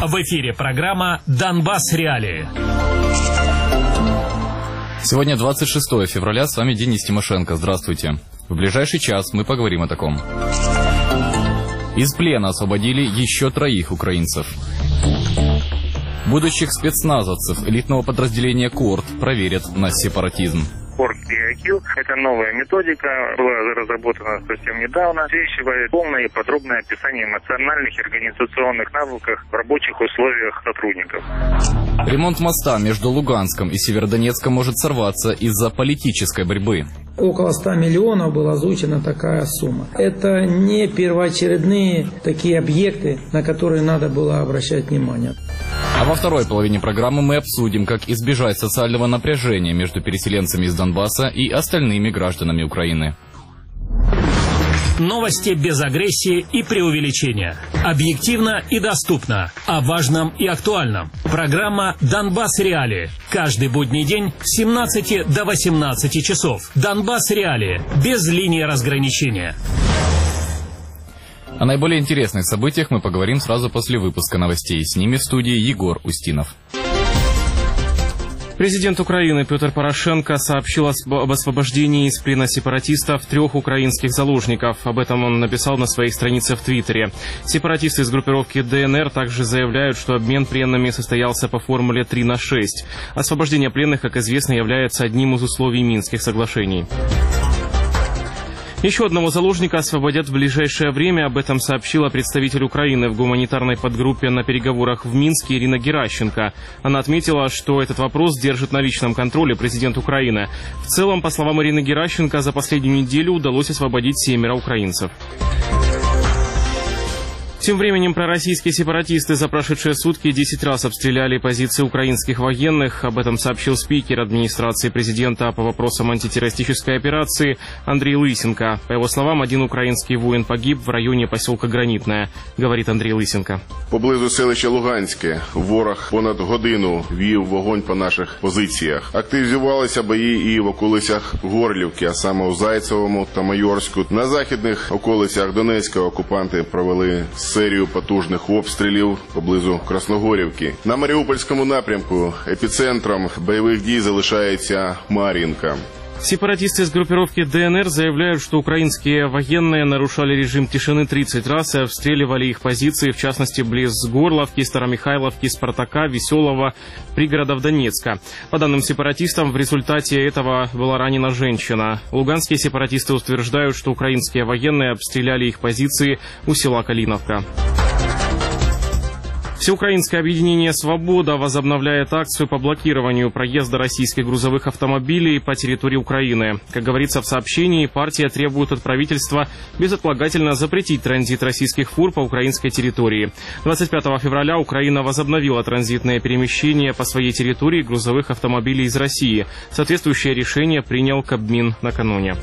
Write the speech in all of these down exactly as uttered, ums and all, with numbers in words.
В эфире программа «Донбасс. Реалии». Сегодня двадцать шестое февраля, с вами Денис Тимошенко. Здравствуйте. В ближайший час мы поговорим о таком. Из плена освободили еще троих украинцев. Будущих спецназовцев элитного подразделения КОРД проверят на сепаратизм. КОРД-ай кью – это новая методика, была разработана совсем недавно, обеспечивает полное и подробное описание эмоциональных и организационных навыков в рабочих условиях сотрудников. Ремонт моста между Луганском и Северодонецком может сорваться из-за политической борьбы. Около ста миллионов была озвучена такая сумма. Это не первоочередные такие объекты, на которые надо было обращать внимание. А во второй половине программы мы обсудим, как избежать социального напряжения между переселенцами из Донбасса и остальными гражданами Украины. Новости без агрессии и преувеличения. Объективно и доступно. О важном и актуальном. Программа «Донбасс. Реалии». Каждый будний день с семнадцати до восемнадцати часов. «Донбасс. Реалии». Без линии разграничения. О наиболее интересных событиях мы поговорим сразу после выпуска новостей. С ними в студии Егор Устинов. Президент Украины Петр Порошенко сообщил об освобождении из плена сепаратистов трех украинских заложников. Об этом он написал на своей странице в Твиттере. Сепаратисты из группировки ДНР также заявляют, что обмен пленными состоялся по формуле три на шесть. Освобождение пленных, как известно, является одним из условий Минских соглашений. Еще одного заложника освободят в ближайшее время. Об этом сообщила представитель Украины в гуманитарной подгруппе на переговорах в Минске Ирина Геращенко. Она отметила, что этот вопрос держит на личном контроле президент Украины. В целом, по словам Ирины Геращенко, за последнюю неделю удалось освободить семеро украинцев. Тем временем пророссийские сепаратисты за прошедшие сутки десять раз обстреляли позиции украинских военных. Об этом сообщил спикер администрации президента по вопросам антитеррористической операции Андрей Лысенко. По его словам, один украинский воин погиб в районе поселка Гранитное, говорит Андрей Лысенко. Поблизу селища Луганське ворог понад годину вів вогонь по наших позиціях. Активізувалися бої і в околицях Горлівки, а саме у Зайцевому та Майорську. На західних околицях Донецька окупанти провели серію потужних обстрілів поблизу Красногорівки. На Маріупольському напрямку епіцентром бойових дій залишається Мар'їнка. Сепаратисты из группировки ДНР заявляют, что украинские военные нарушали режим тишины тридцать раз и обстреливали их позиции, в частности, близ Горловки, Старомихайловки, Спартака, Веселого, пригородов Донецка. По данным сепаратистам, в результате этого была ранена женщина. Луганские сепаратисты утверждают, что украинские военные обстреляли их позиции у села Калиновка. Всеукраинское объединение «Свобода» возобновляет акцию по блокированию проезда российских грузовых автомобилей по территории Украины. Как говорится в сообщении, партия требует от правительства безотлагательно запретить транзит российских фур по украинской территории. двадцать пятого февраля Украина возобновила транзитное перемещение по своей территории грузовых автомобилей из России. Соответствующее решение принял Кабмин накануне.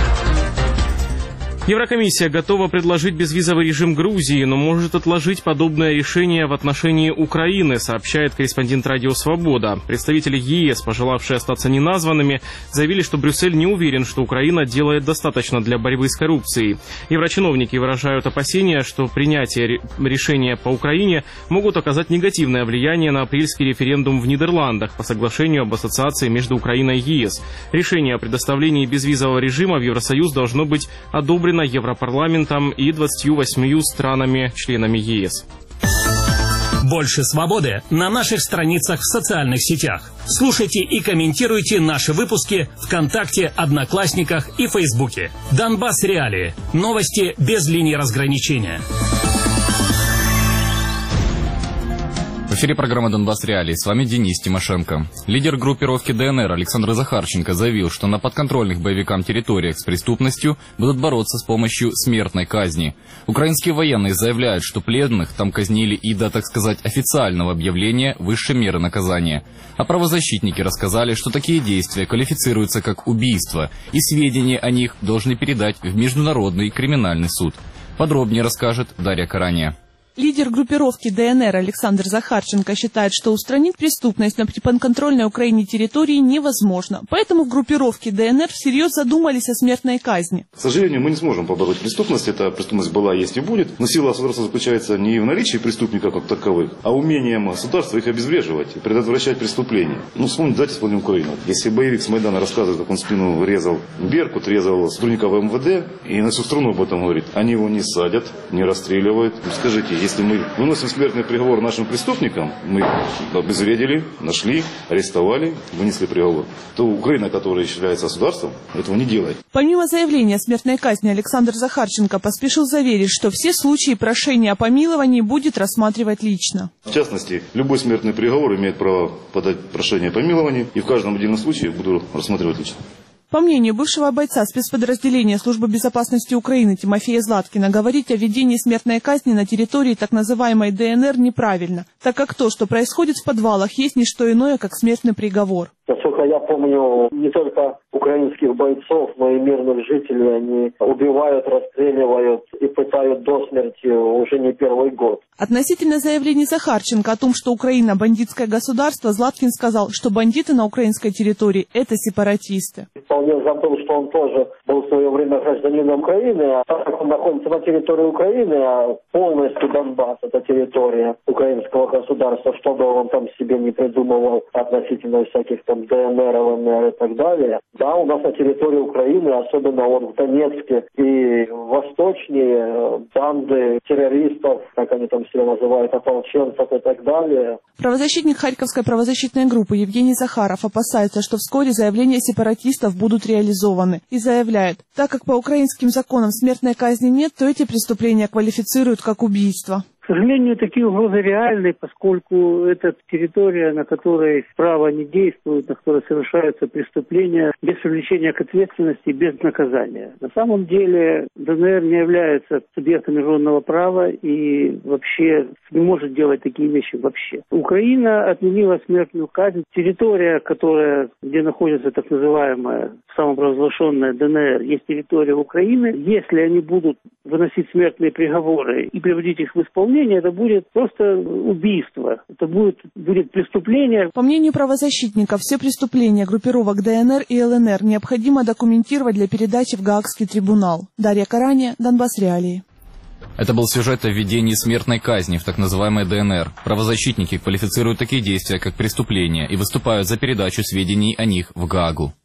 Еврокомиссия готова предложить безвизовый режим Грузии, но может отложить подобное решение в отношении Украины, сообщает корреспондент радио «Свобода». Представители ЕС, пожелавшие остаться неназванными, заявили, что Брюссель не уверен, что Украина делает достаточно для борьбы с коррупцией. Еврочиновники выражают опасения, что принятие решения по Украине могут оказать негативное влияние на апрельский референдум в Нидерландах по соглашению об ассоциации между Украиной и ЕС. Решение о предоставлении безвизового режима в Евросоюз должно быть одобрено Европарламентом и двадцатью восьмью странами-членами ЕС. Больше свободы на наших страницах в социальных сетях. Слушайте и комментируйте наши выпуски ВКонтакте, Одноклассниках и Фейсбуке. Донбасс. Реалии. Новости без линии разграничения. В эфире программа «Донбасс. Реалии». С вами Денис Тимошенко. Лидер группировки ДНР Александр Захарченко заявил, что на подконтрольных боевикам территориях с преступностью будут бороться с помощью смертной казни. Украинские военные заявляют, что пленных там казнили и до, так сказать, официального объявления высшей меры наказания. А правозащитники рассказали, что такие действия квалифицируются как убийство, и сведения о них должны передать в Международный криминальный суд. Подробнее расскажет Дарья Карания. Лидер группировки ДНР Александр Захарченко считает, что устранить преступность на подконтрольной Украине территории невозможно. Поэтому в группировке ДНР всерьез задумались о смертной казни. К сожалению, мы не сможем побороть преступность. Эта преступность была, есть и будет. Но сила государства заключается не в наличии преступников как таковых, а умением государства их обезвреживать и предотвращать преступления. Ну, вспомните, давайте вспомним Украину. Если боевик с Майдана рассказывает, как он спину резал Беркут, резал сотрудников МВД, и на всю страну об этом говорит, они его не садят, не расстреливают. Ну, скажите, если мы выносим смертный приговор нашим преступникам, мы их обезвредили, нашли, арестовали, вынесли приговор, то Украина, которая является государством, этого не делает. Помимо заявления о смертной казни, Александр Захарченко поспешил заверить, что все случаи прошения о помиловании будет рассматривать лично. В частности, любой смертный приговор имеет право подать прошение о помиловании, и в каждом отдельном случае буду рассматривать лично. По мнению бывшего бойца спецподразделения Службы безопасности Украины Тимофея Златкина, говорить о введении смертной казни на территории так называемой ДНР неправильно, так как то, что происходит в подвалах, есть не что иное, как смертный приговор. Насколько я помню, не только украинских бойцов, но и мирных жителей они убивают, расстреливают и пытают до смерти уже не первый год. Относительно заявлений Захарченко о том, что Украина бандитское государство, Златкин сказал, что бандиты на украинской территории – это сепаратисты. Вполне забыл, что он тоже был в свое время гражданином Украины, а так как он находится на территории Украины, а полностью Донбасс – это территория украинского государства, что бы он там себе не придумывал относительно всяких там ДНР, ЛНР и так далее. Да, у нас на территории Украины, особенно вот в Донецке и восточнее, банды террористов, как они там себя называют, ополченцев и так далее. Правозащитник Харьковской правозащитной группы Евгений Захаров опасается, что вскоре заявления сепаратистов будут реализованы. И заявляет, так как по украинским законам смертной казни нет, то эти преступления квалифицируют как убийство. К сожалению, такие угрозы реальны, поскольку это территория, на которой право не действует, на которой совершаются преступления без привлечения к ответственности, без наказания. На самом деле ДНР не является субъектом международного права и вообще не может делать такие вещи вообще. Украина отменила смертную казнь. Территория, которая, где находится так называемая самопровозглашенная ДНР, есть территория Украины. Если они будут выносить смертные приговоры и приводить их в исполнение, это будет просто убийство, это будет, будет преступление. По мнению правозащитников, все преступления группировок ДНР и ЛНР необходимо документировать для передачи в Гаагский трибунал. Дарья Караня, Донбасс Реалии. Это был сюжет о введении смертной казни в так называемой ДНР. Правозащитники квалифицируют такие действия как преступления и выступают за передачу сведений о них в Гаагу.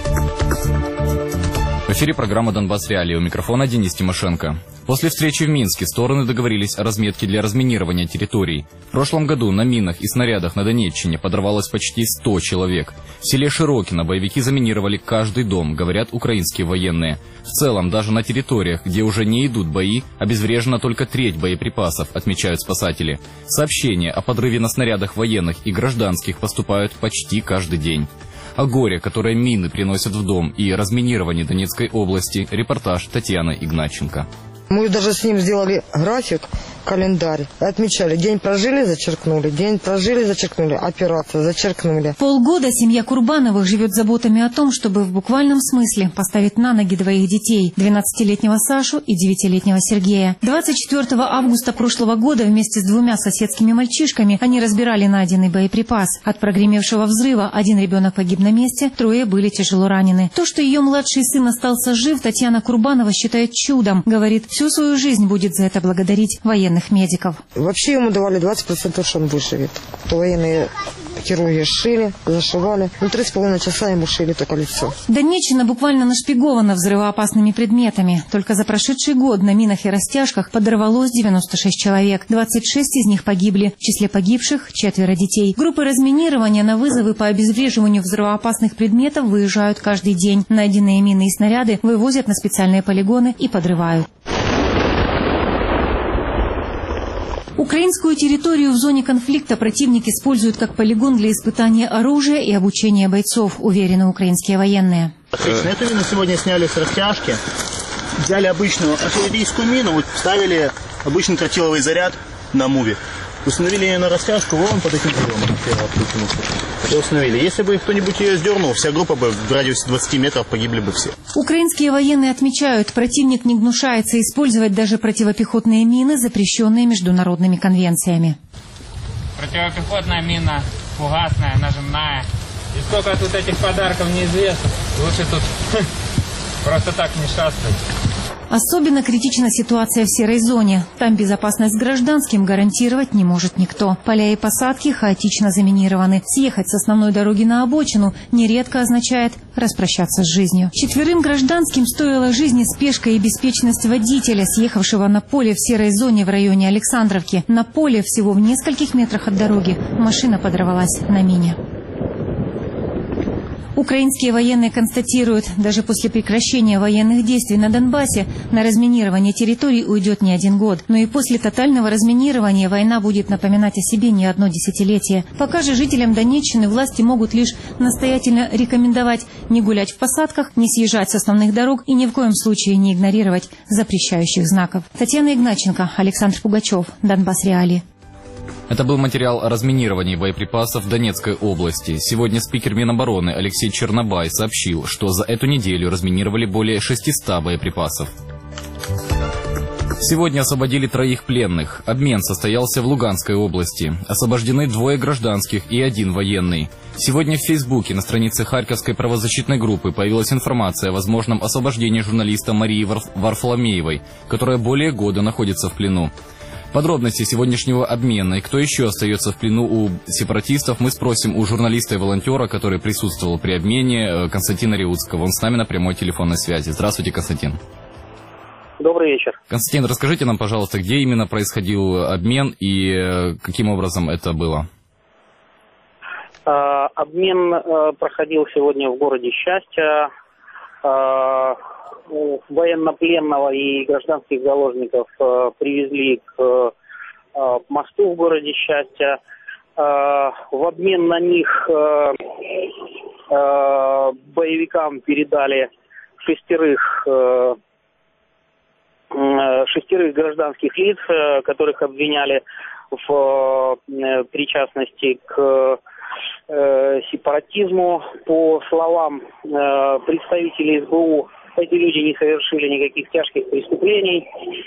В эфире программа «Донбасс Реалии». У микрофона Денис Тимошенко. После встречи в Минске стороны договорились о разметке для разминирования территорий. В прошлом году на минах и снарядах на Донеччине подорвалось почти сто человек. В селе Широкино боевики заминировали каждый дом, говорят украинские военные. В целом, даже на территориях, где уже не идут бои, обезврежена только треть боеприпасов, отмечают спасатели. Сообщения о подрыве на снарядах военных и гражданских поступают почти каждый день. О горе, которое мины приносят в дом, и разминировании Донецкой области, репортаж Татьяны Игнатченко. Мы даже с ним сделали график, календарь. Отмечали, день прожили, зачеркнули, день прожили, зачеркнули, операция, зачеркнули. Полгода семья Курбановых живет заботами о том, чтобы в буквальном смысле поставить на ноги двоих детей – двенадцатилетнего Сашу и девятилетнего Сергея. двадцать четвёртого августа прошлого года вместе с двумя соседскими мальчишками они разбирали найденный боеприпас. От прогремевшего взрыва один ребенок погиб на месте, трое были тяжело ранены. То, что ее младший сын остался жив, Татьяна Курбанова считает чудом. Говорит, всю свою жизнь будет за это благодарить военных медиков. Вообще ему давали двадцать процентов, что он выживет. Военные хирурги шили, зашивали. Ну, три с половиной часа ему шили только лицо. Донеччина буквально нашпигована взрывоопасными предметами. Только за прошедший год на минах и растяжках подорвалось девяносто шесть человек. двадцать шесть из них погибли. В числе погибших четверо детей. Группы разминирования на вызовы по обезвреживанию взрывоопасных предметов выезжают каждый день. Найденные мины и снаряды вывозят на специальные полигоны и подрывают. Украинскую территорию в зоне конфликта противник использует как полигон для испытания оружия и обучения бойцов, уверены украинские военные. Отлично, эту мину сегодня сняли с растяжки, взяли обычную артиллерийскую мину, вставили обычный тротиловый заряд на муве. Установили ее на растяжку вон под этим домом. И установили. Если бы кто-нибудь ее сдернул, вся группа бы в радиусе двадцати метров погибли бы все. Украинские военные отмечают, противник не гнушается использовать даже противопехотные мины, запрещенные международными конвенциями. Противопехотная мина, фугасная, нажимная. И сколько тут этих подарков неизвестно. Лучше тут просто так не шастать. Особенно критична ситуация в серой зоне. Там безопасность гражданским гарантировать не может никто. Поля и посадки хаотично заминированы. Съехать с основной дороги на обочину нередко означает распрощаться с жизнью. Четверым гражданским стоила жизни спешка и беспечность водителя, съехавшего на поле в серой зоне в районе Александровки. На поле всего в нескольких метрах от дороги машина подорвалась на мине. Украинские военные констатируют, даже после прекращения военных действий на Донбассе на разминирование территорий уйдет не один год. Но и после тотального разминирования война будет напоминать о себе не одно десятилетие. Пока же жителям Донеччины власти могут лишь настоятельно рекомендовать не гулять в посадках, не съезжать с основных дорог и ни в коем случае не игнорировать запрещающих знаков. Татьяна Игнатченко, Александр Пугачев, Донбасс Реалии. Это был материал о разминировании боеприпасов в Донецкой области. Сегодня спикер Минобороны Алексей Чернобай сообщил, что за эту неделю разминировали более шестисот боеприпасов. Сегодня освободили троих пленных. Обмен состоялся в Луганской области. Освобождены двое гражданских и один военный. Сегодня в Фейсбуке на странице Харьковской правозащитной группы появилась информация о возможном освобождении журналиста Марии Варфоломеевой, которая более года находится в плену. Подробности сегодняшнего обмена и кто еще остается в плену у сепаратистов мы спросим у журналиста и волонтера, который присутствовал при обмене, Константина Реутского. Он с нами на прямой телефонной связи. Здравствуйте, Константин. Добрый вечер. Константин, расскажите нам, пожалуйста, где именно происходил обмен и каким образом это было? А, обмен а, проходил сегодня в городе Счастье. А, военнопленного и гражданских заложников э, привезли к э, мосту в городе Счастье. Э, в обмен на них э, э, боевикам передали шестерых, э, шестерых гражданских лиц, э, которых обвиняли в э, причастности к э, сепаратизму. По словам э, представителей эс бэ у, эти люди не совершили никаких тяжких преступлений.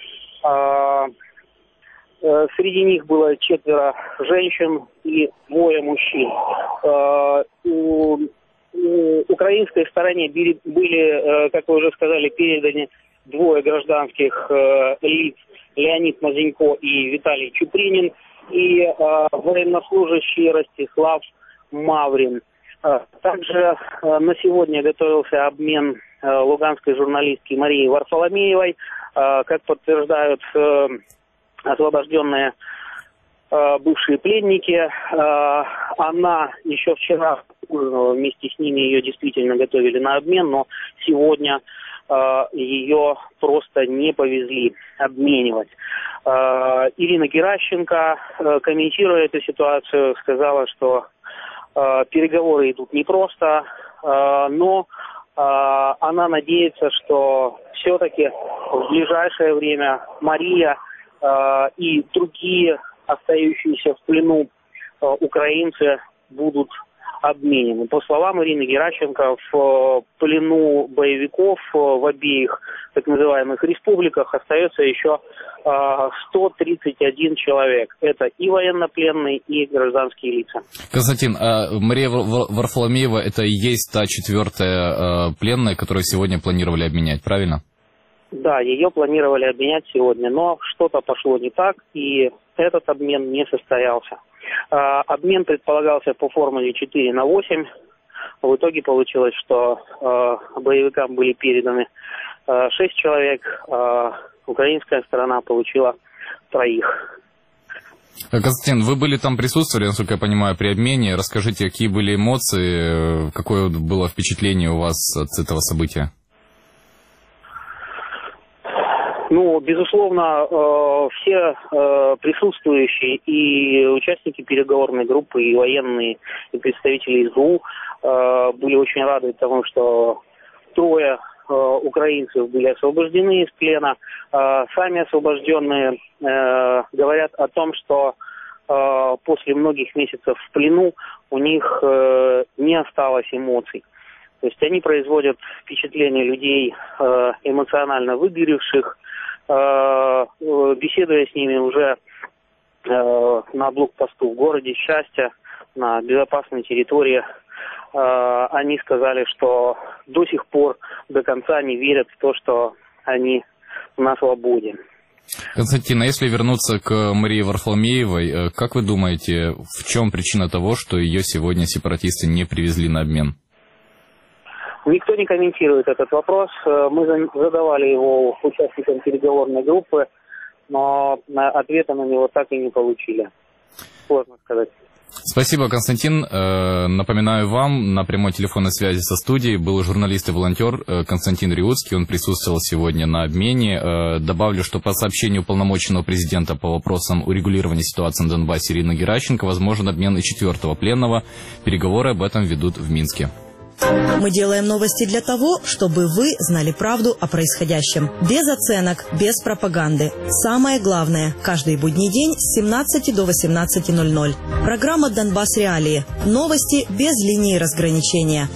А, а, среди них было четверо женщин и двое мужчин. А, у, у украинской стороне были, были, как вы уже сказали, переданы двое гражданских а, лиц: Леонид Мазенько и Виталий Чупринин, и а, военнослужащий Ростислав Маврин. А, также а, на сегодня готовился обмен луганской журналистки Марии Варфоломеевой. Как подтверждают освобожденные бывшие пленники, она еще вчера вместе с ними ее действительно готовили на обмен, но сегодня ее просто не повезли обменивать. Ирина Геращенко, комментируя эту ситуацию, сказала, что переговоры идут непросто, но она надеется, что все-таки в ближайшее время Мария э, и другие остающиеся в плену э, украинцы будут обменены. По словам Ирины Геращенко, в плену боевиков в обеих так называемых республиках остается еще сто тридцать один человек. Это и военнопленные, и гражданские лица. Константин, а Мария Варфоломеева — это и есть та четвертая пленная, которую сегодня планировали обменять, правильно? Да, ее планировали обменять сегодня, но что-то пошло не так, и этот обмен не состоялся. Обмен предполагался по формуле четыре на восемь. В итоге получилось, что боевикам были переданы шесть человек, а украинская сторона получила троих. Константин, вы были там, присутствовали, насколько я понимаю, при обмене. Расскажите, какие были эмоции, какое было впечатление у вас от этого события? Ну, безусловно, э, все э, присутствующие и участники переговорной группы, и военные, и представители эс бэ у э, были очень рады тому, что трое э, украинцев были освобождены из плена. Э, сами освобожденные э, говорят о том, что после многих месяцев в плену у них не осталось эмоций. То есть они производят впечатление людей эмоционально выгоревших. Беседуя с ними уже на блокпосту в городе Счастья, на безопасной территории, они сказали, что до сих пор до конца не верят в то, что они на свободе. Константин, а если вернуться к Марии Варфоломеевой, как вы думаете, в чем причина того, что ее сегодня сепаратисты не привезли на обмен? Никто не комментирует этот вопрос. Мы задавали его участникам переговорной группы, но ответа на него так и не получили. Сложно сказать. Спасибо, Константин. Напоминаю вам, на прямой телефонной связи со студией был журналист и волонтер Константин Риутский. Он присутствовал сегодня на обмене. Добавлю, что по сообщению уполномоченного президента по вопросам урегулирования ситуации на Донбассе Ирины Геращенко возможен обмен и четвертого пленного. Переговоры об этом ведут в Минске. Мы делаем новости для того, чтобы вы знали правду о происходящем. Без оценок, без пропаганды. Самое главное, каждый будний день с семнадцати до восемнадцати ноль-ноль. Программа «Донбасс Реалии». Новости без линии разграничения.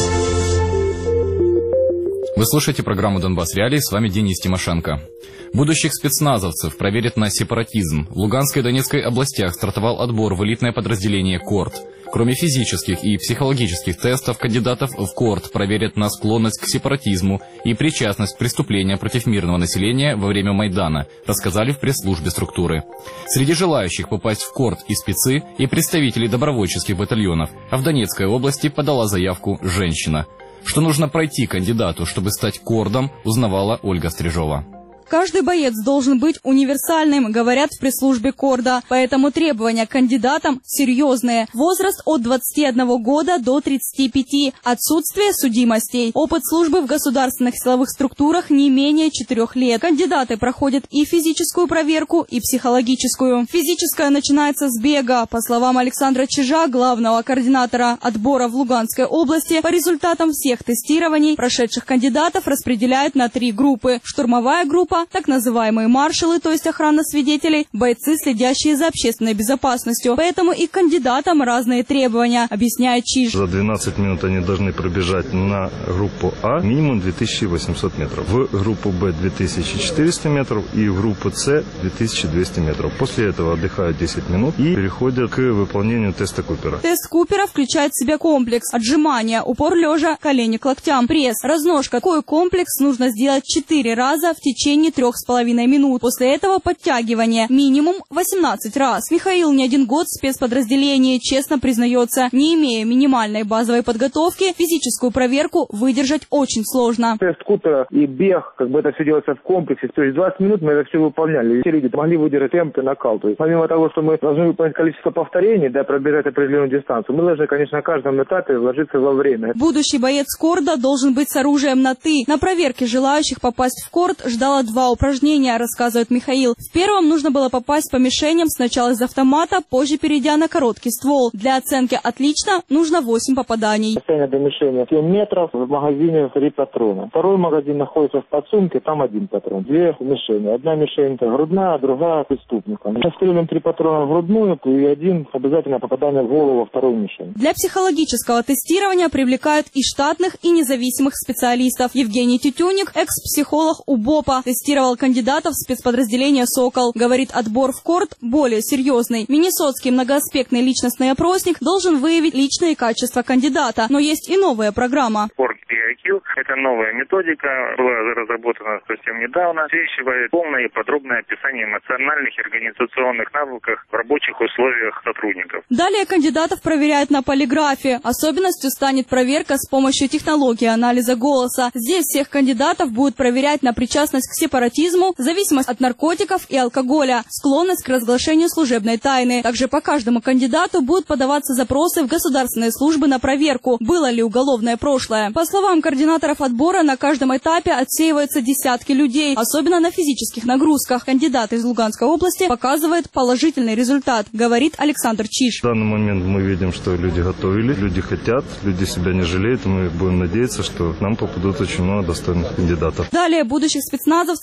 Вы слушаете программу «Донбасс Реалии», с вами Денис Тимошенко. Будущих спецназовцев проверят на сепаратизм. В Луганской и Донецкой областях стартовал отбор в элитное подразделение «Корд». Кроме физических и психологических тестов, кандидатов в КОРД проверят на склонность к сепаратизму и причастность к преступлениям против мирного населения во время Майдана, рассказали в пресс-службе структуры. Среди желающих попасть в КОРД и спецы, и представители добровольческих батальонов, а в Донецкой области подала заявку женщина. Что нужно пройти кандидату, чтобы стать КОРДом, узнавала Ольга Стрижова. Каждый боец должен быть универсальным, говорят в пресс-службе КОРДа. Поэтому требования к кандидатам серьезные. Возраст от двадцати одного года до тридцати пяти. Отсутствие судимостей. Опыт службы в государственных силовых структурах не менее четырех лет. Кандидаты проходят и физическую проверку, и психологическую. Физическая начинается с бега. По словам Александра Чижа, главного координатора отбора в Луганской области, по результатам всех тестирований прошедших кандидатов распределяют на три группы. Штурмовая группа, так называемые маршалы, то есть охрана свидетелей, бойцы, следящие за общественной безопасностью. Поэтому и кандидатам разные требования, объясняет Чиж. За двенадцать минут они должны пробежать на группу А минимум две тысячи восемьсот метров, в группу Б две тысячи четыреста метров и в группу С две тысячи двести метров. После этого отдыхают десять минут и переходят к выполнению теста Купера. Тест Купера включает в себя комплекс: отжимания, упор лежа, колени к локтям, пресс, разножка. Такой комплекс нужно сделать четыре раза в течение трех с половиной минут. После этого подтягивание минимум восемнадцать раз. Михаил не один год в спецподразделении, честно признается, не имея минимальной базовой подготовки, физическую проверку выдержать очень сложно. Тест Купера и бег, как бы это все делается в комплексе. То есть двадцать минут мы это все выполняли. Все люди могли выдержать темп и накал. То есть помимо того, что мы должны выполнить количество повторений, да, пробежать определенную дистанцию, мы должны, конечно, на каждом этапе вложиться во время. Будущий боец КОРДа должен быть с оружием на «ты». На проверке желающих попасть в КОРД ждало два упражнения, рассказывает Михаил. В первом нужно было попасть по мишеням сначала из автомата, позже перейдя на короткий ствол. Для оценки «отлично» нужно восемь попаданий. Расстояние до мишени семь метров, в магазине три патрона. Второй магазин находится в подсумке, там один патрон. Две мишени. Одна мишень грудная, другая преступника. Расстреливаем три патрона в грудную и один обязательно попадание в голову во вторую мишень. Для психологического тестирования привлекают и штатных, и независимых специалистов. Евгений Тютюник, экс-психолог УБОПа, тестировал кандидатов в спецподразделение «Сокол». Говорит, отбор в КОРД более серьезный. Миннесотский многоаспектный личностный опросник должен выявить личные качества кандидата. Но есть и новая программа. КОРД пи ай кью – это новая методика, была разработана совсем недавно, вещевает полное и подробное описание эмоциональных и организационных навыков в рабочих условиях сотрудников. Далее кандидатов проверяют на полиграфе. Особенностью станет проверка с помощью технологии анализа голоса. Здесь всех кандидатов будут проверять на причастность к сепаратизму, зависимость от наркотиков и алкоголя, склонность к разглашению служебной тайны. Также по каждому кандидату будут подаваться запросы в государственные службы на проверку, было ли уголовное прошлое. По словам координаторов отбора, на каждом этапе отсеиваются десятки людей, особенно на физических нагрузках. Кандидат из Луганской области показывает положительный результат, говорит Александр Чиж. В данный момент мы видим, что люди готовили, люди хотят, люди себя не жалеют, и мы будем надеяться, что к нам попадут очень много достойных кандидатов. Далее будущих спецназовцев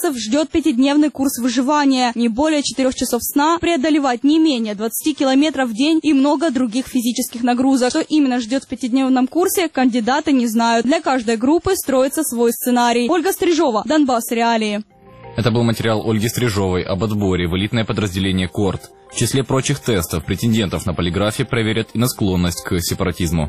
донбассцев ждет пятидневный курс выживания, не более четырех часов сна, преодолевать не менее двадцати километров в день и много других физических нагрузок. Что именно ждет в пятидневном курсе, кандидаты не знают. Для каждой группы строится свой сценарий. Ольга Стрижова, Донбасс Реалии. Это был материал Ольги Стрижовой об отборе в элитное подразделение КОРД. В числе прочих тестов претендентов на полиграфе проверят и на склонность к сепаратизму.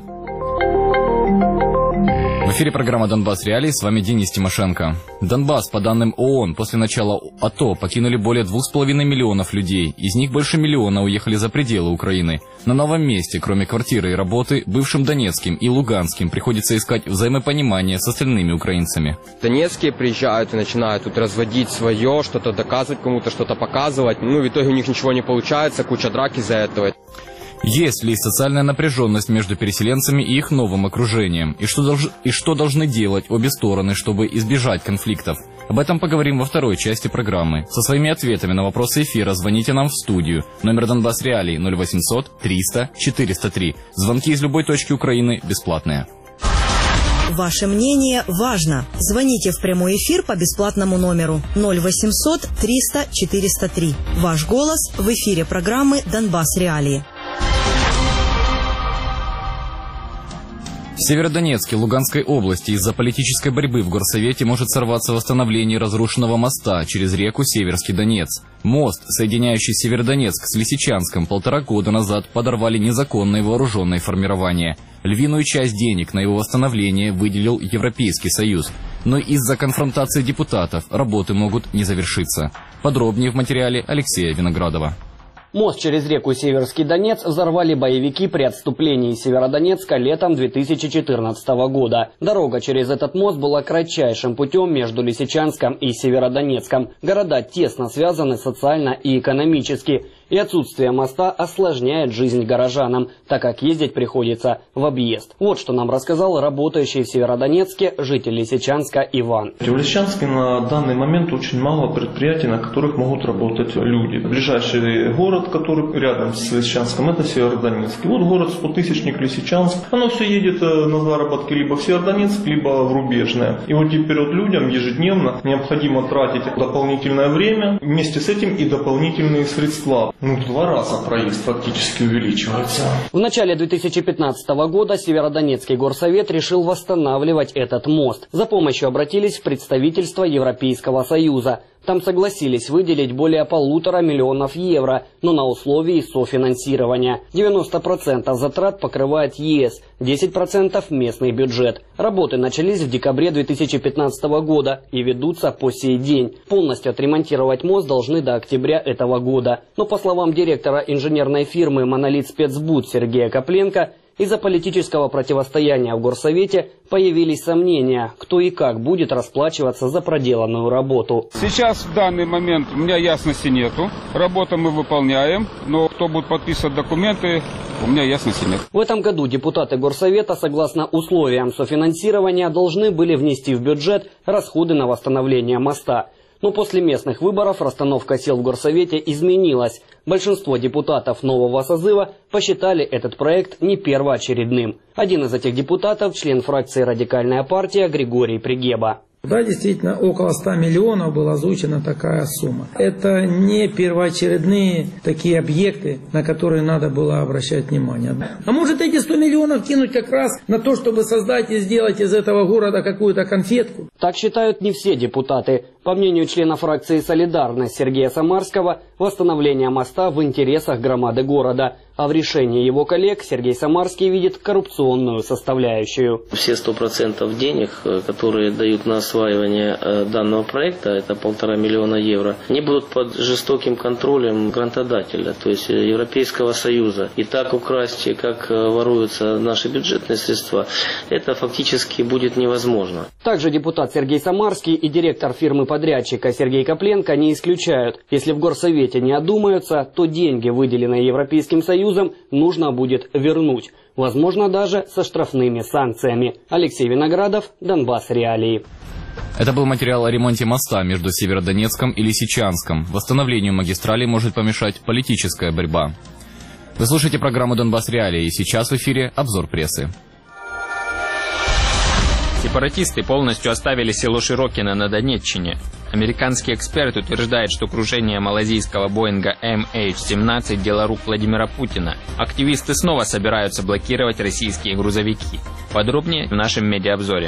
В эфире программа «Донбасс Реалии», с вами Денис Тимошенко. Донбасс, по данным ООН, после начала АТО покинули более двух с половиной миллионов людей. Из них больше миллиона уехали за пределы Украины. На новом месте, кроме квартиры и работы, бывшим Донецким и Луганским приходится искать взаимопонимание с остальными украинцами. Донецкие приезжают и начинают тут разводить свое, что-то доказывать кому-то, что-то показывать. Ну, в итоге у них ничего не получается, куча драк из-за этого. Есть ли социальная напряженность между переселенцами и их новым окружением? И что, долж... и что должны делать обе стороны, чтобы избежать конфликтов? Об этом поговорим во второй части программы. Со своими ответами на вопросы эфира звоните нам в студию. Номер Донбасс Реалий ноль восемьсот триста четыреста три. Звонки из любой точки Украины бесплатные. Ваше мнение важно. Звоните в прямой эфир по бесплатному номеру ноль восемьсот триста четыреста три. Ваш голос в эфире программы «Донбасс Реалии». В Северодонецке, Луганской области из-за политической борьбы в горсовете может сорваться восстановление разрушенного моста через реку Северский Донец. Мост, соединяющий Северодонецк с Лисичанском, полтора года назад подорвали незаконные вооруженные формирования. Львиную часть денег на его восстановление выделил Европейский Союз. Но из-за конфронтации депутатов работы могут не завершиться. Подробнее в материале Алексея Виноградова. Мост через реку Северский Донец взорвали боевики при отступлении Северодонецка летом две тысячи четырнадцатого года. Дорога через этот мост была кратчайшим путем между Лисичанском и Северодонецком. Города тесно связаны социально и экономически. И отсутствие моста осложняет жизнь горожанам, так как ездить приходится в объезд. Вот что нам рассказал работающий в Северодонецке житель Лисичанска Иван. В Лисичанске на данный момент очень мало предприятий, на которых могут работать люди. Ближайший город, который рядом с Лисичанском, это Северодонецк. И вот город стотысячник Лисичанск. Оно все едет на заработки либо в Северодонецк, либо в Рубежное. И вот теперь вот людям ежедневно необходимо тратить дополнительное время, вместе с этим и дополнительные средства. Ну, два раза проезд фактически увеличивается. В начале две тысячи пятнадцатого года Северодонецкий горсовет решил восстанавливать этот мост. За помощью обратились в представительство Европейского Союза. Там согласились выделить более полутора миллионов евро, но на условии софинансирования. девяносто процентов затрат покрывает ЕС, десять процентов местный бюджет. Работы начались в декабре две тысячи пятнадцатого года и ведутся по сей день. Полностью отремонтировать мост должны до октября этого года. Но по словам директора инженерной фирмы «Монолит Спецбуд» Сергея Копленко, из-за политического противостояния в горсовете появились сомнения, кто и как будет расплачиваться за проделанную работу. Сейчас в данный момент у меня ясности нету. Работу мы выполняем, но кто будет подписывать документы, у меня ясности нет. В этом году депутаты горсовета, согласно условиям софинансирования, должны были внести в бюджет расходы на восстановление моста. Но после местных выборов расстановка сил в горсовете изменилась. Большинство депутатов нового созыва посчитали этот проект не первоочередным. Один из этих депутатов – член фракции «Радикальная партия» Григорий Пригеба. Да, действительно, около ста миллионов была озвучена такая сумма. Это не первоочередные такие объекты, на которые надо было обращать внимание. А может эти сто миллионов кинуть как раз на то, чтобы создать и сделать из этого города какую-то конфетку? Так считают не все депутаты. По мнению члена фракции «Солидарность» Сергея Самарского, восстановление моста в интересах громады города. А в решении его коллег Сергей Самарский видит коррупционную составляющую. Все сто процентов денег, которые дают на осваивание данного проекта, это полтора миллиона евро, они будут под жестоким контролем грантодателя, то есть Европейского Союза. И так украсть, как воруются наши бюджетные средства, это фактически будет невозможно. Также депутат Сергей Самарский и директор фирмы-подрядчика Сергей Копленко не исключают. Если в горсовете не одумаются, то деньги, выделенные Европейским Союзом, нужно будет вернуть. Возможно, даже со штрафными санкциями. Алексей Виноградов, Донбасс Реалии. Это был материал о ремонте моста между Северодонецком и Лисичанском. Восстановлению магистрали может помешать политическая борьба. Вы слушаете программу «Донбасс Реалии», и сейчас в эфире обзор прессы. Сепаратисты полностью оставили село Широкино на Донеччине. Американский эксперт утверждает, что крушение малазийского Боинга эм эйч семнадцать – дело рук Владимира Путина. Активисты снова собираются блокировать российские грузовики. Подробнее в нашем медиаобзоре.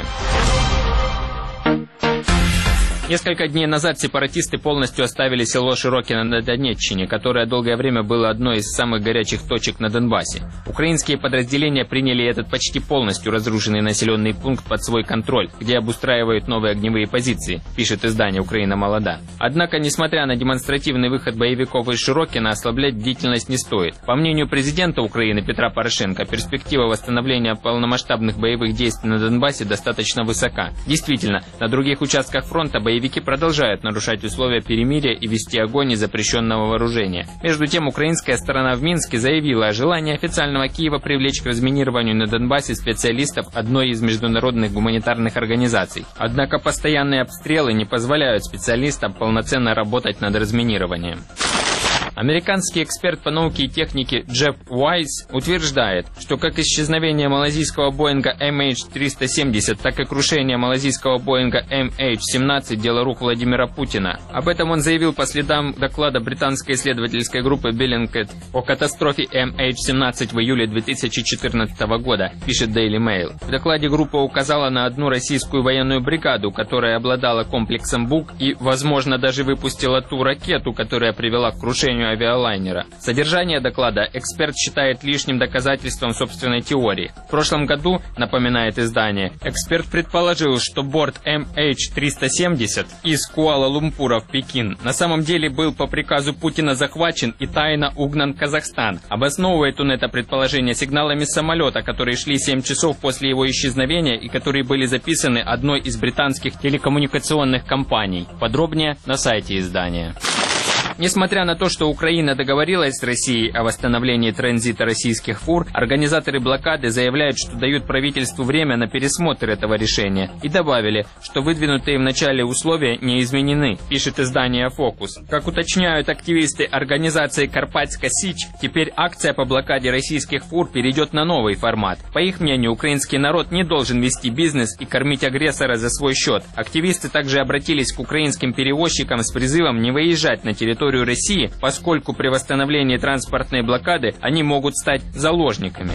Несколько дней назад сепаратисты полностью оставили село Широкино на Донеччине, которое долгое время было одной из самых горячих точек на Донбассе. Украинские подразделения приняли этот почти полностью разрушенный населенный пункт под свой контроль, где обустраивают новые огневые позиции, пишет издание «Украина молода». Однако, несмотря на демонстративный выход боевиков из Широкино, ослаблять бдительность не стоит. По мнению президента Украины Петра Порошенко, перспектива восстановления полномасштабных боевых действий на Донбассе достаточно высока. Действительно, на других участках фронта боевики Боевики продолжают нарушать условия перемирия и вести огонь из запрещенного вооружения. Между тем, украинская сторона в Минске заявила о желании официального Киева привлечь к разминированию на Донбассе специалистов одной из международных гуманитарных организаций. Однако постоянные обстрелы не позволяют специалистам полноценно работать над разминированием. Американский эксперт по науке и технике Джефф Уайс утверждает, что как исчезновение малазийского Боинга эм эйч триста семьдесят, так и крушение малазийского Боинга эм эйч семнадцать – дело рук Владимира Путина. Об этом он заявил по следам доклада британской исследовательской группы Bellingcat о катастрофе эм эйч семнадцать в июле две тысячи четырнадцатого года, пишет Daily Mail. В докладе группа указала на одну российскую военную бригаду, которая обладала комплексом БУК и, возможно, даже выпустила ту ракету, которая привела к крушению авиалайнера. Содержание доклада эксперт считает лишним доказательством собственной теории. В прошлом году, напоминает издание, эксперт предположил, что борт эм эйч триста семьдесят из Куала-Лумпура в Пекин на самом деле был по приказу Путина захвачен и тайно угнан в Казахстан. Обосновывает он это предположение сигналами самолета, которые шли семь часов после его исчезновения и которые были записаны одной из британских телекоммуникационных компаний. Подробнее на сайте издания. Несмотря на то, что Украина договорилась с Россией о восстановлении транзита российских фур, организаторы блокады заявляют, что дают правительству время на пересмотр этого решения и добавили, что выдвинутые в начале условия не изменены, пишет издание «Фокус». Как уточняют активисты организации «Карпатска Сич», теперь акция по блокаде российских фур перейдет на новый формат. По их мнению, украинский народ не должен вести бизнес и кормить агрессора за свой счет. Активисты также обратились к украинским перевозчикам с призывом не выезжать на территорию России, поскольку при восстановлении транспортной блокады они могут стать заложниками.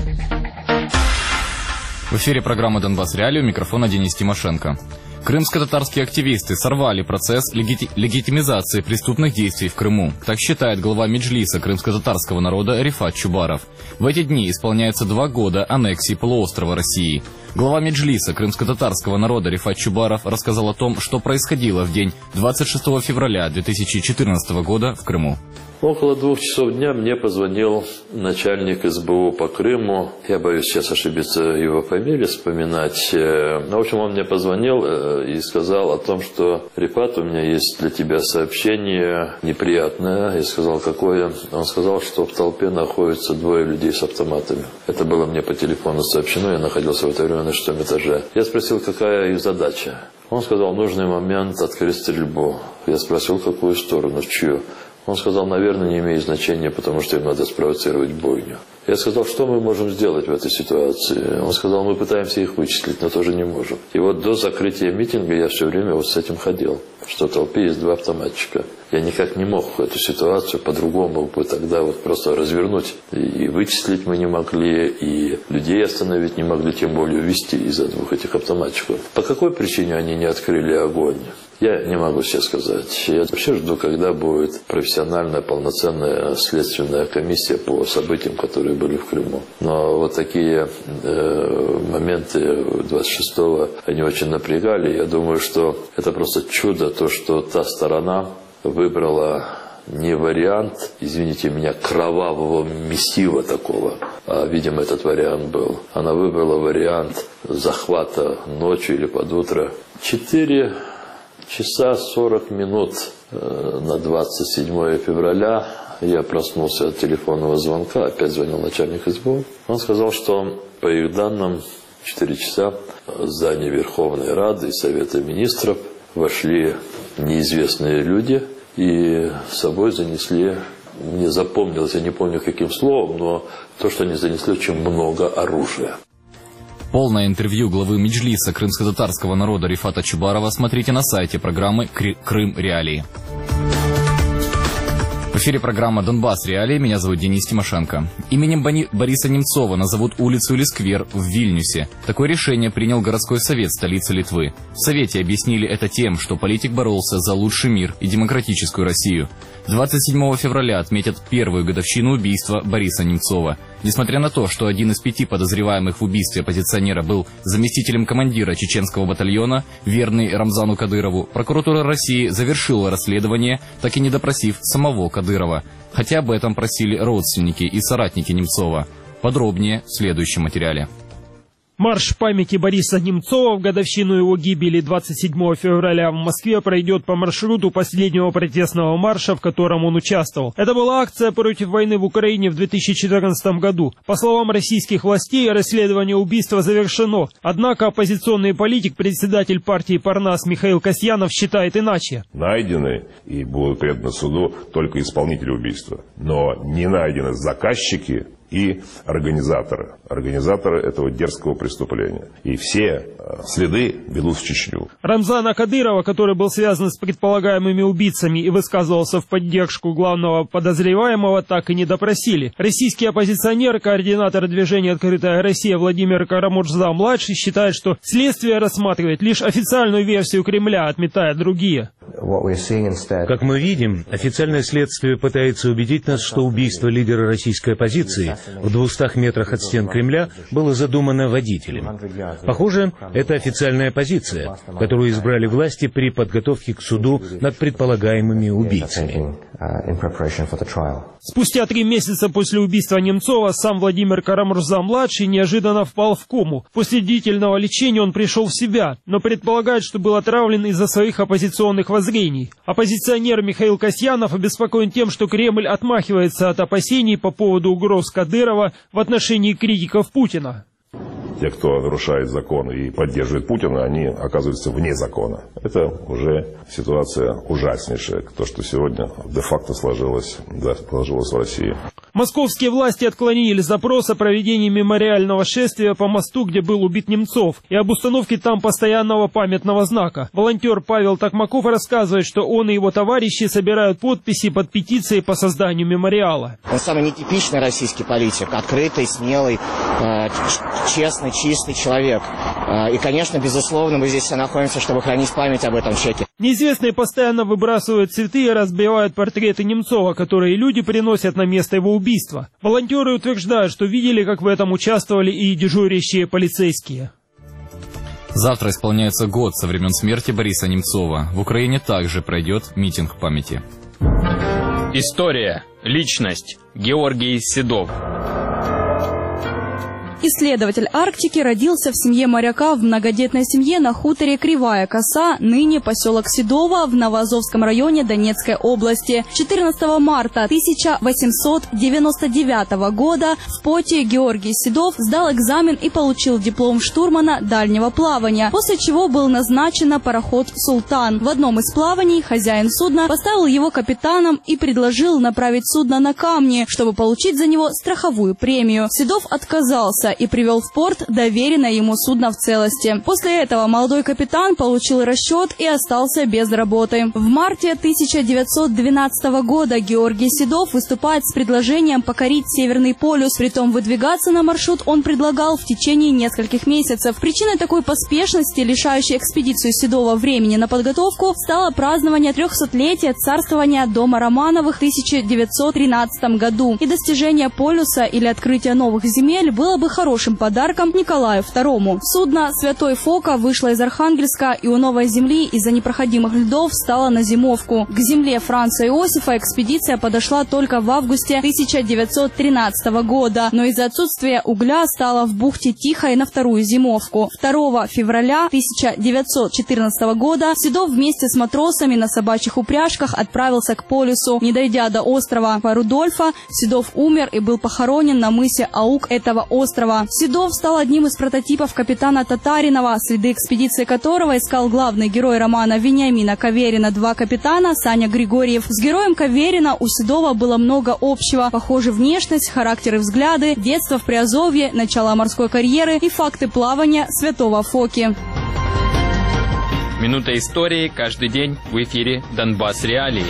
В эфире программы «Донбасс Реалии», у микрофона Денис Тимошенко. Крымско-татарские активисты сорвали процесс легити- легитимизации преступных действий в Крыму. Так считает глава Меджлиса крымско-татарского народа Рифат Чубаров. В эти дни исполняется два года аннексии полуострова России. Глава Меджлиса крымско-татарского народа Рифат Чубаров рассказал о том, что происходило в день двадцать шестого февраля две тысячи четырнадцатого года в Крыму. Около двух часов дня мне позвонил начальник эс бэ о по Крыму. Я боюсь сейчас ошибиться его фамилии, вспоминать. В общем, он мне позвонил и сказал о том, что «Рифат, у меня есть для тебя сообщение неприятное». Я сказал, какое? Он сказал, что в толпе находятся двое людей с автоматами. Это было мне по телефону сообщено, я находился в это время на шестом этаже. Я спросил, какая их задача. Он сказал, нужный момент открыть стрельбу. Я спросил, в какую сторону, в чью. Он сказал, наверное, не имеет значения, потому что им надо спровоцировать бойню. Я сказал, что мы можем сделать в этой ситуации? Он сказал, мы пытаемся их вычислить, но тоже не можем. И вот до закрытия митинга я все время вот с этим ходил, что в толпе есть два автоматчика. Я никак не мог эту ситуацию по-другому бы тогда вот просто развернуть. И вычислить мы не могли, и людей остановить не могли, тем более увести из-за двух этих автоматчиков. По какой причине они не открыли огонь? Я не могу себе сказать. Я вообще жду, когда будет профессиональная, полноценная следственная комиссия по событиям, которые были в Крыму. Но вот такие э, моменты двадцать шестого, они очень напрягали. Я думаю, что это просто чудо, то, что та сторона выбрала не вариант, извините меня, кровавого месива такого, а, видимо, этот вариант был. Она выбрала вариант захвата ночью или под утро. Четыре часа сорок минут э, на двадцать седьмое февраля я проснулся от телефонного звонка, опять звонил начальник эс бэ о. Он сказал, что по их данным в четыре часа в здание Верховной Рады и Совета Министров вошли неизвестные люди и с собой занесли, мне запомнилось, я не помню каким словом, но то, что они занесли очень много оружия. Полное интервью главы Меджлиса крымско-татарского народа Рифата Чубарова смотрите на сайте программы «Крым Реалии». В эфире программа «Донбасс Реалии». Меня зовут Денис Тимошенко. Именем Бони... Бориса Немцова назовут улицу или сквер в Вильнюсе. Такое решение принял городской совет столицы Литвы. В совете объяснили это тем, что политик боролся за лучший мир и демократическую Россию. двадцать седьмого февраля отметят первую годовщину убийства Бориса Немцова. Несмотря на то, что один из пяти подозреваемых в убийстве оппозиционера был заместителем командира чеченского батальона, верный Рамзану Кадырову, прокуратура России завершила расследование, так и не допросив самого Кадырова. Хотя об этом просили родственники и соратники Немцова. Подробнее в следующем материале. Марш памяти Бориса Немцова в годовщину его гибели двадцать седьмого февраля в Москве пройдет по маршруту последнего протестного марша, в котором он участвовал. Это была акция против войны в Украине в две тысячи четырнадцатом году. По словам российских властей, расследование убийства завершено. Однако оппозиционный политик, председатель партии Парнас Михаил Касьянов считает иначе. Найдены и будут преданы суду только исполнители убийства. Но не найдены заказчики и организаторы. Организаторы этого дерзкого преступления. И все следы ведут в Чечню. Рамзана Кадырова, который был связан с предполагаемыми убийцами и высказывался в поддержку главного подозреваемого, так и не допросили. Российский оппозиционер, координатор движения «Открытая Россия» Владимир Карамурза-младший считает, что следствие рассматривает лишь официальную версию Кремля, отметая другие. Как мы видим, официальное следствие пытается убедить нас, что убийство лидера российской оппозиции в двухстах метрах от стен Кремля было задумано водителем. Похоже, это официальная позиция, которую избрали власти при подготовке к суду над предполагаемыми убийцами. Спустя три месяца после убийства Немцова сам Владимир Карамурза-младший неожиданно впал в кому. После длительного лечения он пришел в себя, но предполагает, что был отравлен из-за своих оппозиционных воззрений. Оппозиционер Михаил Касьянов обеспокоен тем, что Кремль отмахивается от опасений по поводу угроз Кадырова в отношении критиков Путина. Те, кто нарушает закон и поддерживает Путина, они оказываются вне закона. Это уже ситуация ужаснейшая, то, что сегодня де-факто сложилось, да, сложилось в России. Московские власти отклонили запрос о проведении мемориального шествия по мосту, где был убит Немцов, и об установке там постоянного памятного знака. Волонтер Павел Токмаков рассказывает, что он и его товарищи собирают подписи под петицией по созданию мемориала. Он самый нетипичный российский политик, открытый, смелый, честный, чистый человек. И, конечно, безусловно, мы здесь все находимся, чтобы хранить память об этом человеке. Неизвестные постоянно выбрасывают цветы и разбивают портреты Немцова, которые люди приносят на место его убийства. Волонтеры утверждают, что видели, как в этом участвовали и дежурящие полицейские. Завтра исполняется год со времен смерти Бориса Немцова. В Украине также пройдет митинг памяти. История. Личность. Георгий Седов. Исследователь Арктики родился в семье моряка в многодетной семье на хуторе Кривая Коса, ныне поселок Седово в Новоазовском районе Донецкой области. четырнадцатого марта тысяча восемьсот девяносто девятого года в Поте Георгий Седов сдал экзамен и получил диплом штурмана дальнего плавания, после чего был назначен на пароход «Султан». В одном из плаваний хозяин судна поставил его капитаном и предложил направить судно на камни, чтобы получить за него страховую премию. Седов отказался и привел в порт доверенное ему судно в целости. После этого молодой капитан получил расчет и остался без работы. В марте тысяча девятьсот двенадцатого года Георгий Седов выступает с предложением покорить Северный полюс. Притом выдвигаться на маршрут он предлагал в течение нескольких месяцев. Причиной такой поспешности, лишающей экспедицию Седова времени на подготовку, стало празднование трехсотлетия царствования дома Романовых в тысяча девятьсот тринадцатом году. И достижение полюса или открытие новых земель было бы хорошим подарком Николаю второму. Судно «Святой Фока» вышло из Архангельска и у новой земли из-за непроходимых льдов стало на зимовку. К земле Франца Иосифа экспедиция подошла только в августе тысяча девятьсот тринадцатого года, но из-за отсутствия угля стала в бухте Тихой на вторую зимовку. второго февраля тысяча девятьсот четырнадцатого года Седов вместе с матросами на собачьих упряжках отправился к полюсу. Не дойдя до острова Рудольфа, Седов умер и был похоронен на мысе Аук этого острова острова. Седов стал одним из прототипов капитана Татаринова, следы экспедиции которого искал главный герой романа Вениамина Каверина «Два капитана» Саня Григорьев. С героем Каверина у Седова было много общего. Похожи внешность, характер и взгляды, детство в Приазовье, начало морской карьеры и факты плавания святого Фоки. Минута истории каждый день в эфире «Донбасс Реалии».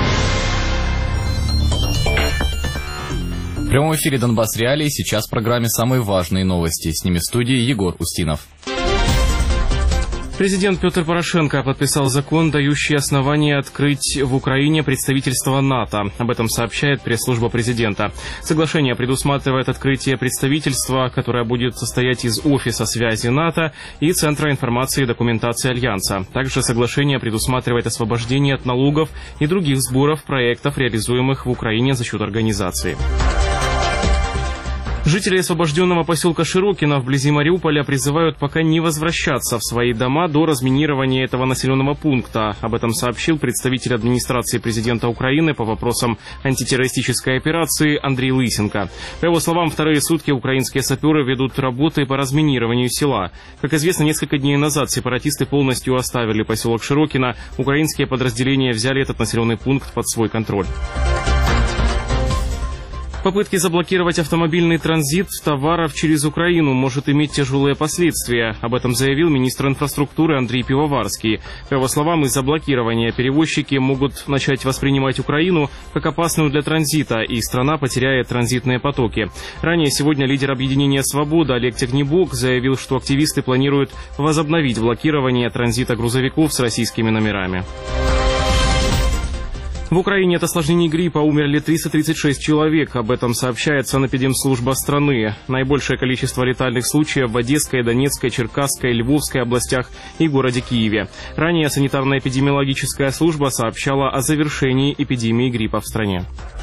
В прямом эфире «Донбасс Реалии» сейчас в программе самые важные новости. С ними в студии Егор Устинов. Президент Петр Порошенко подписал закон, дающий основание открыть в Украине представительство НАТО. Об этом сообщает пресс-служба президента. Соглашение предусматривает открытие представительства, которое будет состоять из офиса связи НАТО и Центра информации и документации Альянса. Также соглашение предусматривает освобождение от налогов и других сборов проектов, реализуемых в Украине за счет организации. Жители освобожденного поселка Широкино вблизи Мариуполя призывают пока не возвращаться в свои дома до разминирования этого населенного пункта. Об этом сообщил представитель администрации президента Украины по вопросам антитеррористической операции Андрей Лысенко. По его словам, вторые сутки украинские саперы ведут работы по разминированию села. Как известно, несколько дней назад сепаратисты полностью оставили поселок Широкино. Украинские подразделения взяли этот населенный пункт под свой контроль. Попытки заблокировать автомобильный транзит товаров через Украину может иметь тяжелые последствия. Об этом заявил министр инфраструктуры Андрей Пивоварский. По его словам, из-за блокирования перевозчики могут начать воспринимать Украину как опасную для транзита, и страна потеряет транзитные потоки. Ранее сегодня лидер объединения «Свобода» Олег Тягнебок заявил, что активисты планируют возобновить блокирование транзита грузовиков с российскими номерами. В Украине от осложнений гриппа умерли триста тридцать шесть человек. Об этом сообщает санэпидемслужба страны. Наибольшее количество летальных случаев в Одесской, Донецкой, Черкасской, Львовской областях и городе Киеве. Ранее санитарно-эпидемиологическая служба сообщала о завершении эпидемии гриппа в стране.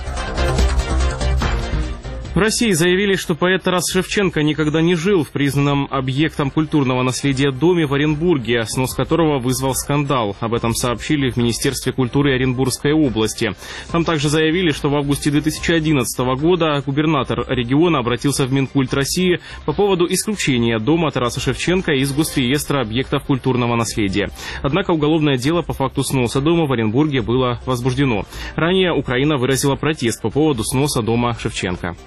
В России заявили, что поэт Тарас Шевченко никогда не жил в признанном объектом культурного наследия доме в Оренбурге, снос которого вызвал скандал. Об этом сообщили в Министерстве культуры Оренбургской области. Там также заявили, что в августе две тысячи одиннадцатого года губернатор региона обратился в Минкульт России по поводу исключения дома Тараса Шевченко из Госреестра объектов культурного наследия. Однако уголовное дело по факту сноса дома в Оренбурге было возбуждено. Ранее Украина выразила протест по поводу сноса дома Шевченко.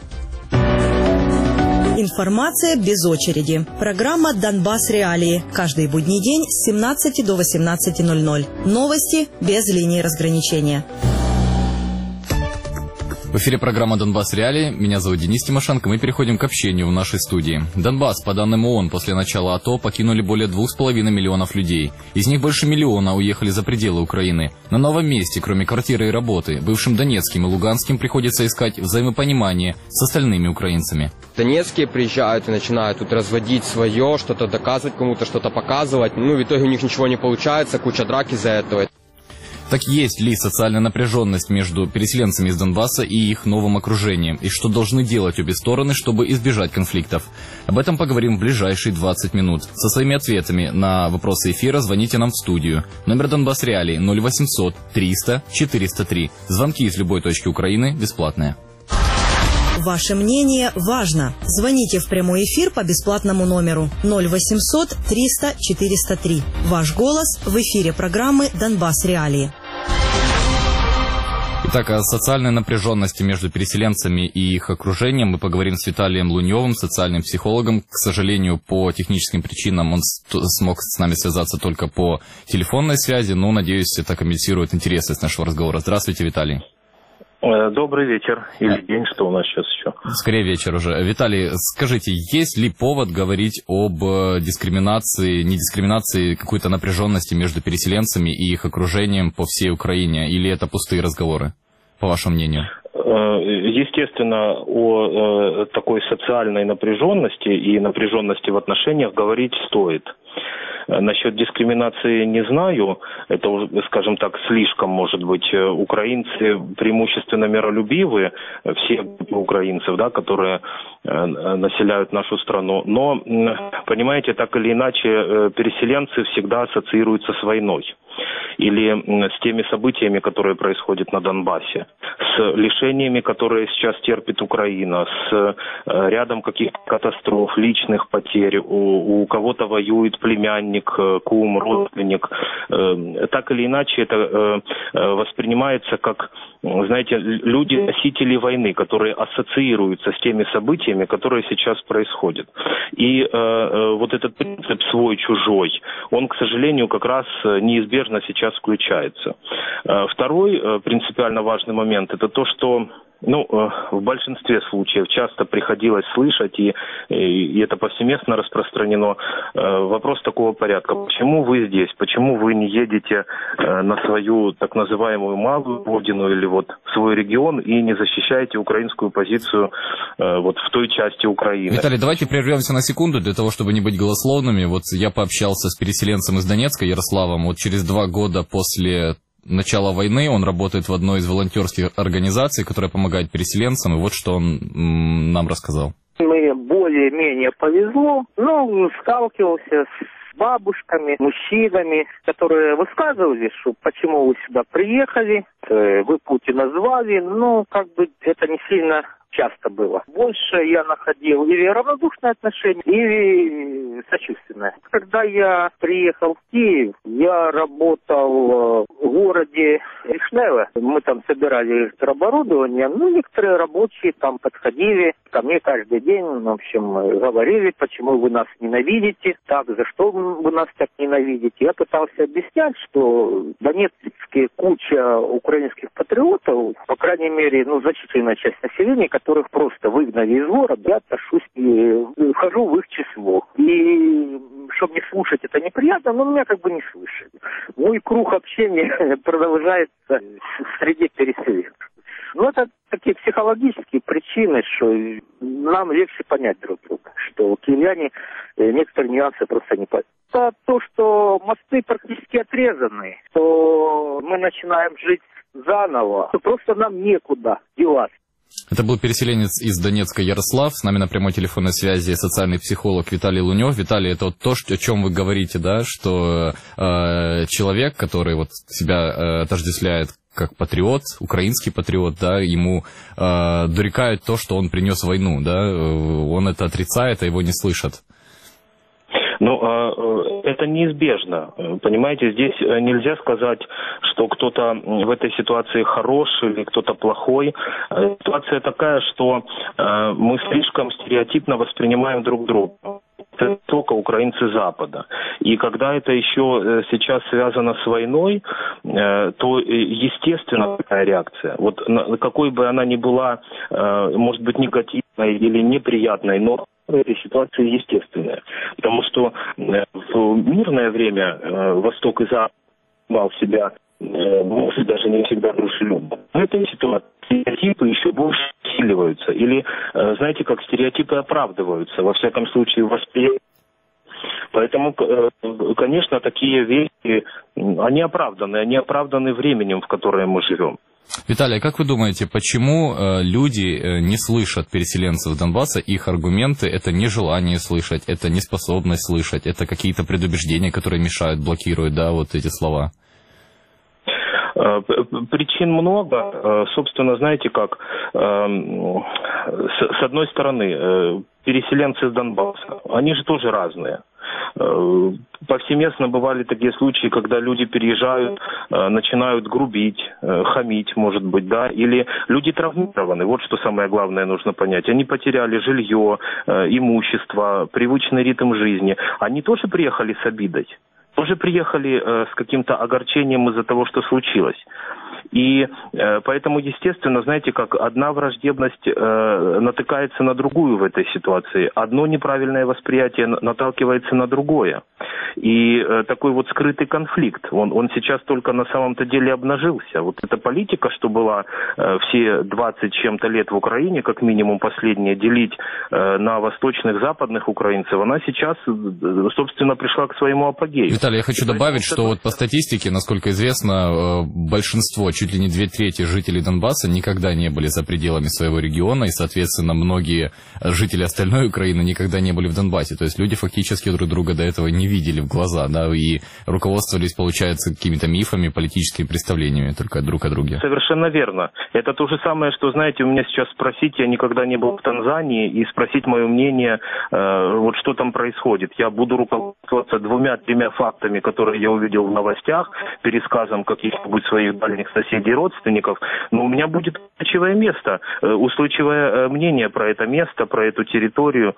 Информация без очереди. Программа «Донбасс Реалии». Каждый будний день с семнадцати до восемнадцати ноль ноль. Новости без линии разграничения. В эфире программа «Донбасс Реалии». Меня зовут Денис Тимошенко. Мы переходим к общению в нашей студии. Донбасс, по данным ООН, после начала АТО покинули более двух с половиной миллионов людей. Из них больше миллиона уехали за пределы Украины. На новом месте, кроме квартиры и работы, бывшим Донецким и Луганским приходится искать взаимопонимание с остальными украинцами. Донецкие приезжают и начинают тут разводить свое, что-то доказывать кому-то, что-то показывать. Ну, в итоге у них ничего не получается, куча драк из-за этого. Так есть ли социальная напряженность между переселенцами из Донбасса и их новым окружением? И что должны делать обе стороны, чтобы избежать конфликтов? Об этом поговорим в ближайшие двадцать минут. Со своими ответами на вопросы эфира звоните нам в студию. Номер Донбасс Реалии ноль восемьсот триста четыреста три. Звонки из любой точки Украины бесплатные. Ваше мнение важно. Звоните в прямой эфир по бесплатному номеру ноль восемьсот триста четыреста три. Ваш голос в эфире программы «Донбасс Реалии». Итак, о социальной напряженности между переселенцами и их окружением мы поговорим с Виталием Луневым, социальным психологом. К сожалению, по техническим причинам он смог с нами связаться только по телефонной связи, но, надеюсь, это компенсирует интересность нашего разговора. Здравствуйте, Виталий. Добрый вечер или день, что у нас сейчас еще? Скорее вечер уже. Виталий, скажите, есть ли повод говорить об дискриминации, не дискриминации, какой-то напряженности между переселенцами и их окружением по всей Украине? Или это пустые разговоры, по вашему мнению? Естественно, о такой социальной напряженности и напряженности в отношениях говорить стоит. Насчет дискриминации не знаю, это, скажем так, слишком, может быть, украинцы преимущественно миролюбивые, все украинцев, да, которые населяют нашу страну. Но, понимаете, так или иначе, переселенцы всегда ассоциируются с войной. Или с теми событиями, которые происходят на Донбассе, с лишениями, которые сейчас терпит Украина, с рядом каких-то катастроф, личных потерь, у, у кого-то воюет племянник, кум, родственник. Так или иначе, это воспринимается как, знаете, люди-носители войны, которые ассоциируются с теми событиями, которые сейчас происходят. И вот этот принцип свой-чужой, он, к сожалению, как раз неизбежно сейчас включается. Второй принципиально важный момент – это то, что ну, в большинстве случаев часто приходилось слышать, и, и это повсеместно распространено, вопрос такого порядка. Почему вы здесь? Почему вы не едете на свою так называемую малую родину или вот свой регион и не защищаете украинскую позицию вот в той части Украины? Виталий, давайте прервемся на секунду для того, чтобы не быть голословными. Вот я пообщался с переселенцем из Донецка, Ярославом, вот через два года после начала войны он работает в одной из волонтерских организаций, которая помогает переселенцам, и вот что он м, нам рассказал. Мне более-менее повезло, но сталкивался с бабушками, мужчинами, которые высказывали, что почему вы сюда приехали, вы пути назвали, но как бы это не сильно часто было. Больше я находил или равнодушное отношение, или сочувственное. Когда я приехал в Киев, я работал в городе Вишневе. Мы там собирали электрооборудование. Ну, некоторые рабочие там подходили ко мне каждый день, в общем, говорили, почему вы нас ненавидите, так, за что вы нас так ненавидите. Я пытался объяснять, что в Донецке куча украинских патриотов, по крайней мере, ну, значительная часть населения, которых просто выгнали из города, я отношусь и вхожу в их число. И чтобы не слушать это неприятно, но меня как бы не слышали. Мой круг общения продолжается среди переселенцев. Ну, это такие психологические причины, что нам легче понять друг друга, что киевляне некоторые нюансы просто не понимают. Это то, что мосты практически отрезаны, что мы начинаем жить заново, то просто нам некуда деваться. Это был переселенец из Донецка Ярослав. С нами на прямой телефонной связи социальный психолог Виталий Лунев. Виталий, это вот то, о чем вы говорите, да, что э, человек, который вот себя э, отождествляет как патриот, украинский патриот, да, ему э, дорекают то, что он принес войну, да, он это отрицает, а его не слышат. Ну, это неизбежно. Понимаете, здесь нельзя сказать, что кто-то в этой ситуации хорош или кто-то плохой. Ситуация такая, что мы слишком стереотипно воспринимаем друг друга. Это только украинцы Запада. И когда это еще сейчас связано с войной, то, естественно, такая реакция. Вот какой бы она ни была, может быть, негативной или неприятной, но в этой ситуации естественная. Потому что в мирное время Восток и Запад в себя, может, даже не всегда дружелюбно. В этой ситуации стереотипы еще больше усиливаются. Или, знаете, как стереотипы оправдываются, во всяком случае, в восприятии. Поэтому, конечно, такие вещи, они оправданы, они оправданы временем, в котором мы живем. Виталий, как вы думаете, почему э, люди э, не слышат переселенцев Донбасса? Их аргументы – это нежелание слышать, это неспособность слышать, это какие-то предубеждения, которые мешают, блокируют, да, вот эти слова? Причин много. Собственно, знаете как, с одной стороны, переселенцы с Донбасса, они же тоже разные. Повсеместно бывали такие случаи, когда люди переезжают, начинают грубить, хамить, может быть, да, или люди травмированы. Вот что самое главное нужно понять. Они потеряли жилье, имущество, привычный ритм жизни. Они тоже приехали с обидой. Тоже приехали э, с каким-то огорчением из-за того, что случилось. И э, поэтому, естественно, знаете, как одна враждебность э, натыкается на другую в этой ситуации. Одно неправильное восприятие наталкивается на другое. И э, такой вот скрытый конфликт, он, он сейчас только на самом-то деле обнажился. Вот эта политика, что была э, все двадцать чем-то лет в Украине, как минимум последние, делить э, на восточных, западных украинцев, она сейчас, э, собственно, пришла к своему апогею. Виталий, я хочу добавить, что вот по статистике, насколько известно, большинство, чуть ли не две трети жителей Донбасса никогда не были за пределами своего региона, и, соответственно, многие жители остальной Украины никогда не были в Донбассе. То есть люди фактически друг друга до этого не видели в глаза, да, и руководствовались, получается, какими-то мифами, политическими представлениями только друг о друге. Совершенно верно. Это то же самое, что, знаете, у меня сейчас спросить, я никогда не был в Танзании, и спросить мое мнение, э, вот что там происходит. Я буду руководствоваться двумя-тремя фактами, которые я увидел в новостях, пересказом каких-нибудь своих дальних соседей и родственников, но у меня будет устойчивое место, устойчивое мнение про это место, про эту территорию.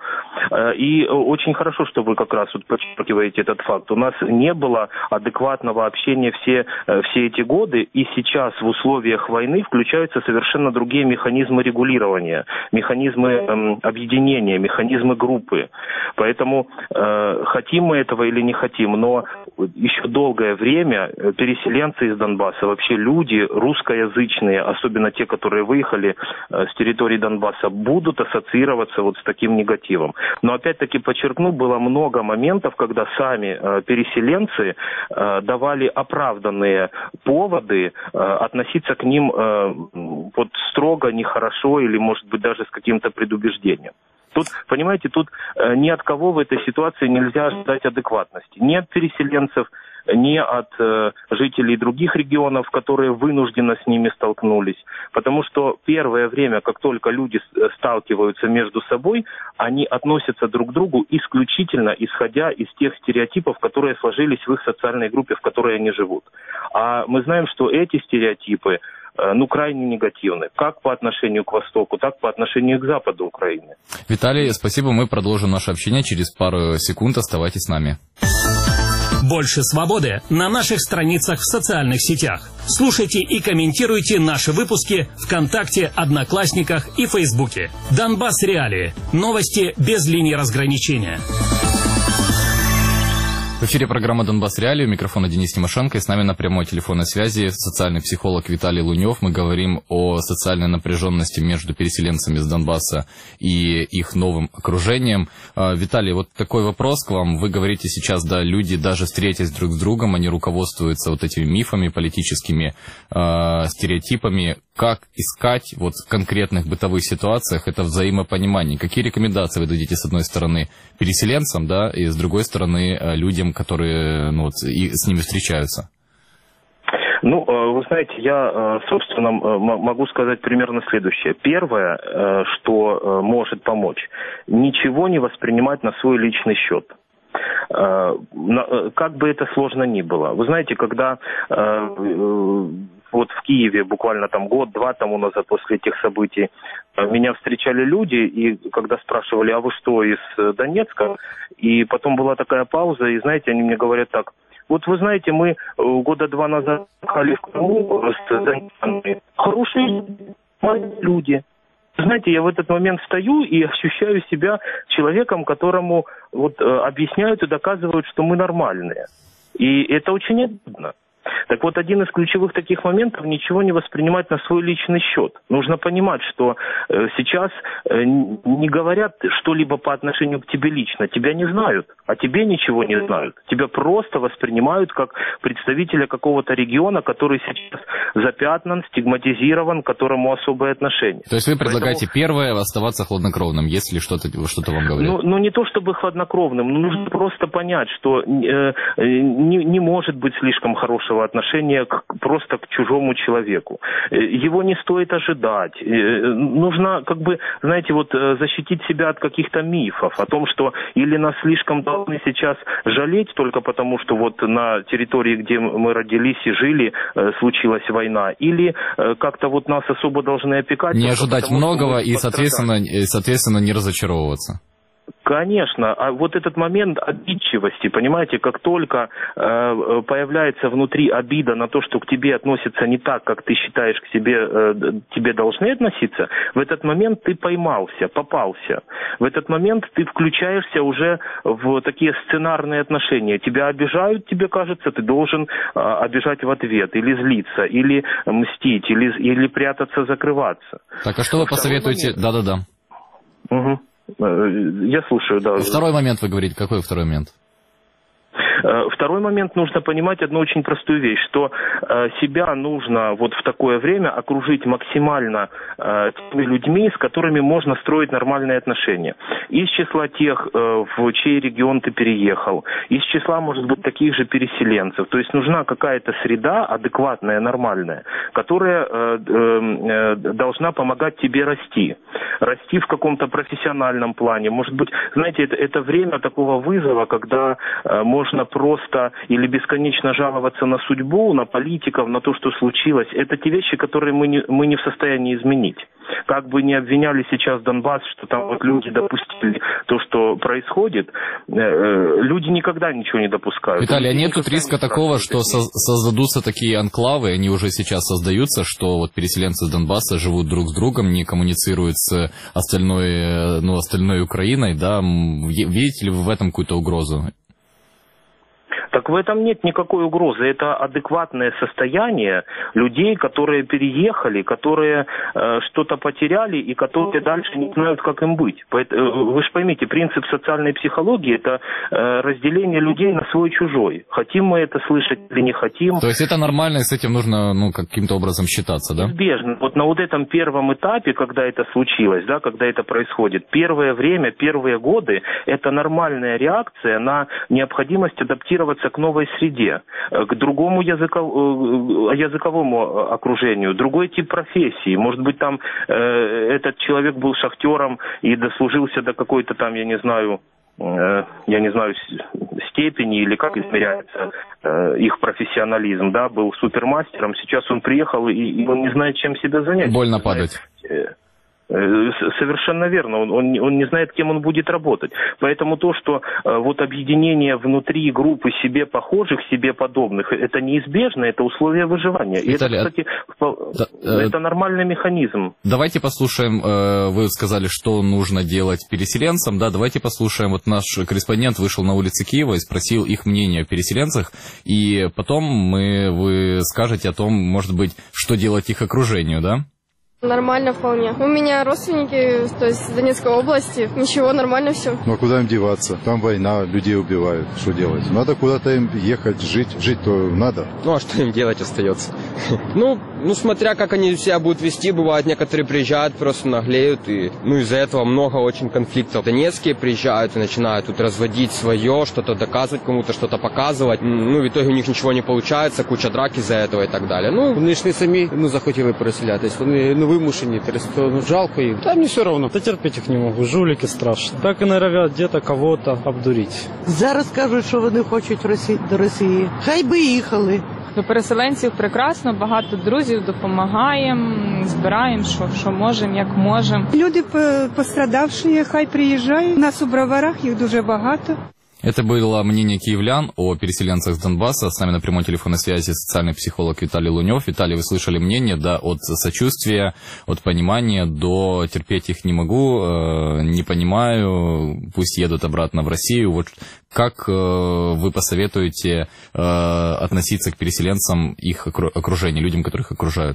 И очень хорошо, что вы как раз вот подчеркиваете этот факт. У нас не было адекватного общения все, все эти годы, и сейчас в условиях войны включаются совершенно другие механизмы регулирования, механизмы эм, объединения, механизмы группы. Поэтому э, хотим мы этого или не хотим, но еще долгое время переселенцы из Донбасса, вообще люди русскоязычные, особенно те, которые выехали э, с территории Донбасса, будут ассоциироваться вот с таким негативом. Но опять-таки подчеркну, было много моментов, когда сами э, переселенцы э, давали оправданные поводы э, относиться к ним э, вот строго, нехорошо или, может быть, даже с каким-то предубеждением. Тут, понимаете, тут э, ни от кого в этой ситуации нельзя ожидать адекватности. Ни от переселенцев, ни от э, жителей других регионов, которые вынужденно с ними столкнулись. Потому что первое время, как только люди сталкиваются между собой, они относятся друг к другу исключительно исходя из тех стереотипов, которые сложились в их социальной группе, в которой они живут. А мы знаем, что эти стереотипы ну, крайне негативны, как по отношению к Востоку, так по отношению к Западу Украины. Виталий, спасибо, мы продолжим наше общение через пару секунд, оставайтесь с нами. Больше свободы на наших страницах в социальных сетях. Слушайте и комментируйте наши выпуски ВКонтакте, Одноклассниках и Фейсбуке. Донбасс Реалии. Новости без линии разграничения. В эфире программа «Донбасс Реалии», у микрофона Денис Тимошенко, и с нами на прямой телефонной связи социальный психолог Виталий Лунев. Мы говорим о социальной напряженности между переселенцами из Донбасса и их новым окружением. Виталий, вот такой вопрос к вам. Вы говорите сейчас, да, люди, даже встретясь друг с другом, они руководствуются вот этими мифами, политическими э, стереотипами. Как искать вот в конкретных бытовых ситуациях это взаимопонимание? Какие рекомендации вы дадите, с одной стороны, переселенцам, да, и с другой стороны, людям, которые, ну, вот, и с ними встречаются? Ну, вы знаете, я, собственно, могу сказать примерно следующее. Первое, что может помочь, ничего не воспринимать на свой личный счет. Как бы это сложно ни было. Вы знаете, когда вот в Киеве буквально там год-два тому назад после этих событий меня встречали люди, и когда спрашивали, а вы что, из Донецка? И потом была такая пауза, и знаете, они мне говорят так: вот вы знаете, мы года два назад ехали в Крыму с донецками. Хорошие люди. Знаете, я в этот момент стою и ощущаю себя человеком, которому вот объясняют и доказывают, что мы нормальные. И это очень обидно. Так вот, один из ключевых таких моментов — ничего не воспринимать на свой личный счет. Нужно понимать, что э, сейчас э, не говорят что-либо по отношению к тебе лично. Тебя не знают, а тебе ничего не знают. Тебя просто воспринимают как представителя какого-то региона, который сейчас запятнан, стигматизирован, к которому особое отношение. То есть вы предлагаете Поэтому... первое — оставаться хладнокровным, если что-то, что-то вам говорят? Ну, ну, не то чтобы хладнокровным, но нужно просто понять, что э, не, не может быть слишком хорошего отношения к, просто к чужому человеку. Его не стоит ожидать. Нужно, как бы, знаете, вот защитить себя от каких-то мифов о том, что или нас слишком должны сейчас жалеть только потому, что вот на территории, где мы родились и жили, случилась война, или как-то вот нас особо должны опекать. Не ожидать потому, многого и, соответственно, соответственно, не разочаровываться. Конечно, а вот этот момент обидчивости, понимаете, как только э, появляется внутри обида на то, что к тебе относятся не так, как ты считаешь к себе, э, тебе должны относиться, в этот момент ты поймался, попался. В этот момент ты включаешься уже в такие сценарные отношения. Тебя обижают, тебе кажется, ты должен э, обижать в ответ, или злиться, или мстить, или, или прятаться, закрываться. Так, а что вы посоветуете? Да-да-да. Угу. Я слушаю, да. Второй момент вы говорите. Какой второй момент? Второй момент, нужно понимать одну очень простую вещь, что себя нужно вот в такое время окружить максимально теми людьми, с которыми можно строить нормальные отношения. Из числа тех, в чей регион ты переехал, из числа, может быть, таких же переселенцев. То есть нужна какая-то среда адекватная, нормальная, которая должна помогать тебе расти. Расти в каком-то профессиональном плане. Может быть, знаете, это, это время такого вызова, когда э, можно просто или бесконечно жаловаться на судьбу, на политиков, на то, что случилось. Это те вещи, которые мы не, мы не в состоянии изменить. Как бы ни обвиняли сейчас Донбасс, что там вот люди допустили то, что происходит, э, люди никогда ничего не допускают. Виталий, а нет тут риска такого, что со- создадутся такие анклавы, они уже сейчас создаются, что вот переселенцы с Донбасса живут друг с другом, не коммуницируют с остальной, ну, остальной Украиной, да? Видите ли вы в этом какую-то угрозу? Так в этом нет никакой угрозы. Это адекватное состояние людей, которые переехали, которые э, что-то потеряли и которые дальше не знают, как им быть. Поэтому, вы же поймите, принцип социальной психологии – это э, разделение людей на свой-чужой. Хотим мы это слышать или не хотим. То есть это нормально, и с этим нужно, ну, каким-то образом считаться, да? Неизбежно. Вот на вот этом первом этапе, когда это случилось, да, когда это происходит, первое время, первые годы – это нормальная реакция на необходимость адаптироваться к новой среде, к другому языков, языковому окружению, другой тип профессии. Может быть, там э, этот человек был шахтером и дослужился до какой-то там, я не знаю, э, я не знаю, степени или как измеряется э, их профессионализм, да, был супермастером, сейчас он приехал и, и он не знает, чем себя занять. Больно падать. Совершенно верно, он, он, он не знает, кем он будет работать. Поэтому то, что э, вот объединение внутри группы себе похожих, себе подобных, это неизбежно, это условие выживания. И Виталий, это, кстати, да, э, это нормальный механизм. Давайте послушаем, э, вы сказали, что нужно делать переселенцам, да, давайте послушаем, вот наш корреспондент вышел на улицы Киева и спросил их мнение о переселенцах, и потом мы, вы скажете о том, может быть, что делать их окружению, да? Нормально вполне. У меня родственники, то есть в Донецкой области. Ничего, нормально все. Ну а куда им деваться? Там война, людей убивают. Что делать? Надо куда-то им ехать, жить. Жить-то надо. Ну а что им делать остается? Ну, ну смотря как они себя будут вести, бывает, некоторые приезжают, просто наглеют. И, ну из-за этого много очень конфликтов. Донецкие приезжают и начинают тут разводить свое, что-то доказывать кому-то, что-то показывать. Ну в итоге у них ничего не получается, куча драк из-за этого и так далее. Ну, вони ж не самі ну, захотіли переселятись. Вони ну, вимушені, то ну, жалко їм. Та мені все одно. Та терпіть їх не можу, жулики страшно. Так і норовять где-то кого-то обдурити. Зараз кажуть, що вони хочуть Росі... до Росії. Хай би їхали. До переселенців прекрасно, багато друзів, допомагаємо, збираємо, що, що можемо, як можемо. Люди пострадавші, хай приїжджають. У нас у Броварах їх дуже багато. Это было мнение киевлян о переселенцах с Донбасса. С нами на прямой телефонной связи социальный психолог Виталий Лунев. Виталий, вы слышали мнение, да, от сочувствия, от понимания до терпеть их не могу, э, не понимаю, пусть едут обратно в Россию. Вот как э, вы посоветуете э, относиться к переселенцам, их окружению, людям, которых окружают?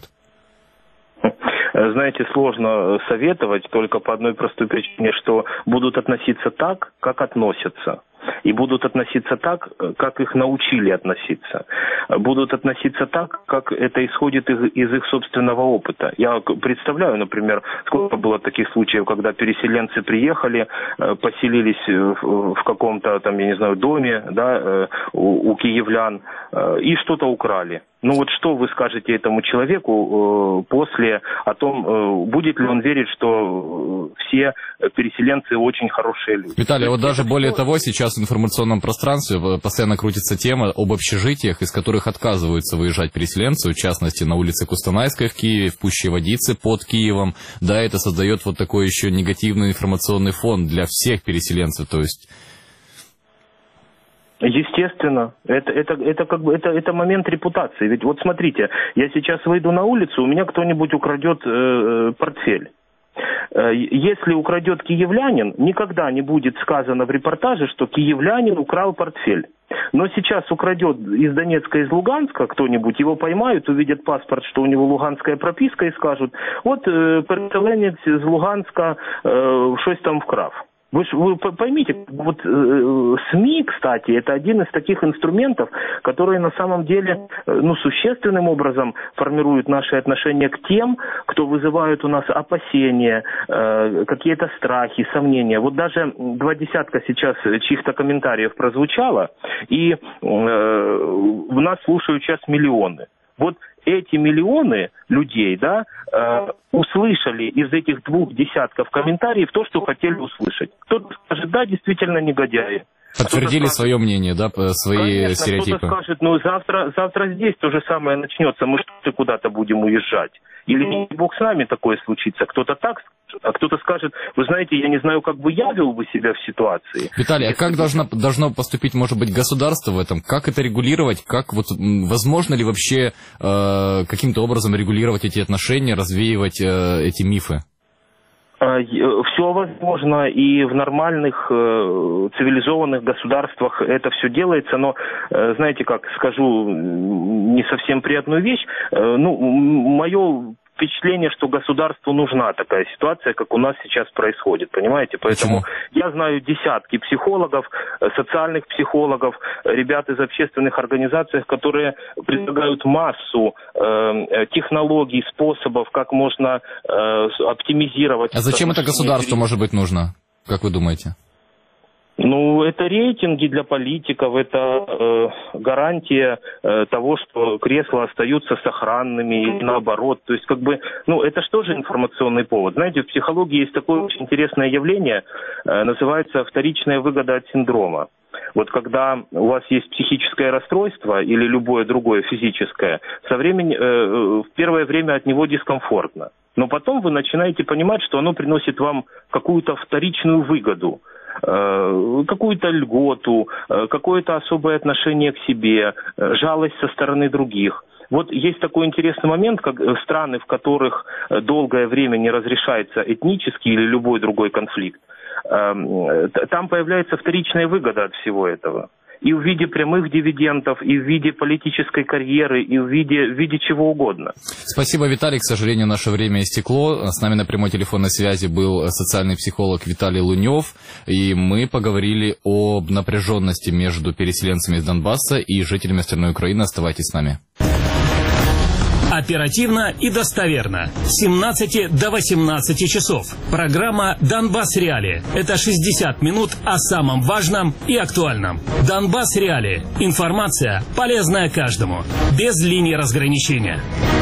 Знаете, сложно советовать только по одной простой причине, что будут относиться так, как относятся. И будут относиться так, как их научили относиться. Будут относиться так, как это исходит из, из их собственного опыта. Я представляю, например, сколько было таких случаев, когда переселенцы приехали, поселились в, в каком-то, там, я не знаю, доме, да, у, у киевлян, и что-то украли. Ну вот что вы скажете этому человеку после о том, будет ли он верить, что все переселенцы очень хорошие люди? Виталий, вот даже более того, сейчас в информационном пространстве постоянно крутится тема об общежитиях, из которых отказываются выезжать переселенцы, в частности, на улице Кустанайской в Киеве, в Пуще Водицы под Киевом. Да, это создает вот такой еще негативный информационный фон для всех переселенцев, то есть... Естественно, это, это, это, как бы, это, это момент репутации. Ведь вот смотрите, я сейчас выйду на улицу, у меня кто-нибудь украдет э, портфель. Если украдет киевлянин, никогда не будет сказано в репортаже, что киевлянин украл портфель. Но сейчас украдет из Донецка, из Луганска кто-нибудь, его поймают, увидят паспорт, что у него луганская прописка, и скажут, вот э, переселенец из Луганска э, что-то там вкрав. Вы, ж, вы поймите, вот э, СМИ, кстати, это один из таких инструментов, которые на самом деле э, ну, существенным образом формируют наши отношения к тем, кто вызывает у нас опасения, э, какие-то страхи, сомнения. Вот даже два десятка сейчас чьих-то комментариев прозвучало, и э, в нас слушают сейчас миллионы. Вот эти миллионы людей, да, э, услышали из этих двух десятков комментариев то, что хотели услышать. Кто-то скажет, да, действительно негодяи. Подтвердили скажет, свое мнение, да, свои конечно, стереотипы. Кто-то скажет, ну завтра, завтра здесь то же самое начнется, мы что-то куда-то будем уезжать. Или, не бог с нами, такое случится. Кто-то так скажет, а кто-то скажет, вы знаете, я не знаю, как бы я вел бы себя в ситуации. Виталий, а как должно, должно поступить, может быть, государство в этом? Как это регулировать? Как вот, возможно ли вообще э, каким-то образом регулировать эти отношения, развеивать э, эти мифы? Все возможно, и в нормальных э, цивилизованных государствах это все делается, но, э, знаете как, скажу не совсем приятную вещь, э, ну, мое впечатление, что государству нужна такая ситуация, как у нас сейчас происходит, понимаете? Поэтому Почему? Я знаю десятки психологов, социальных психологов, ребят из общественных организаций, которые предлагают массу э, технологий, способов, как можно э, оптимизировать. А зачем это государству, может быть, нужно, как вы думаете? Ну, это рейтинги для политиков, это э, гарантия э, того, что кресла остаются сохранными или наоборот. То есть, как бы, ну, это же тоже информационный повод. Знаете, в психологии есть такое очень интересное явление, э, называется вторичная выгода от синдрома. Вот когда у вас есть психическое расстройство или любое другое физическое, со временем, э, в первое время от него дискомфортно. Но потом вы начинаете понимать, что оно приносит вам какую-то вторичную выгоду, какую-то льготу, какое-то особое отношение к себе, жалость со стороны других. Вот есть такой интересный момент, как страны, в которых долгое время не разрешается этнический или любой другой конфликт, там появляется вторичная выгода от всего этого. И в виде прямых дивидендов, и в виде политической карьеры, и в виде, в виде чего угодно. Спасибо, Виталий. К сожалению, наше время истекло. С нами на прямой телефонной связи был социальный психолог Виталий Лунев. И мы поговорили об напряженности между переселенцами из Донбасса и жителями остальной Украины. Оставайтесь с нами. Оперативно и достоверно. С семнадцати до восемнадцати часов. Программа «Донбасс Реалии». Это шестьдесят минут о самом важном и актуальном. «Донбасс Реалии». Информация, полезная каждому. Без линии разграничения.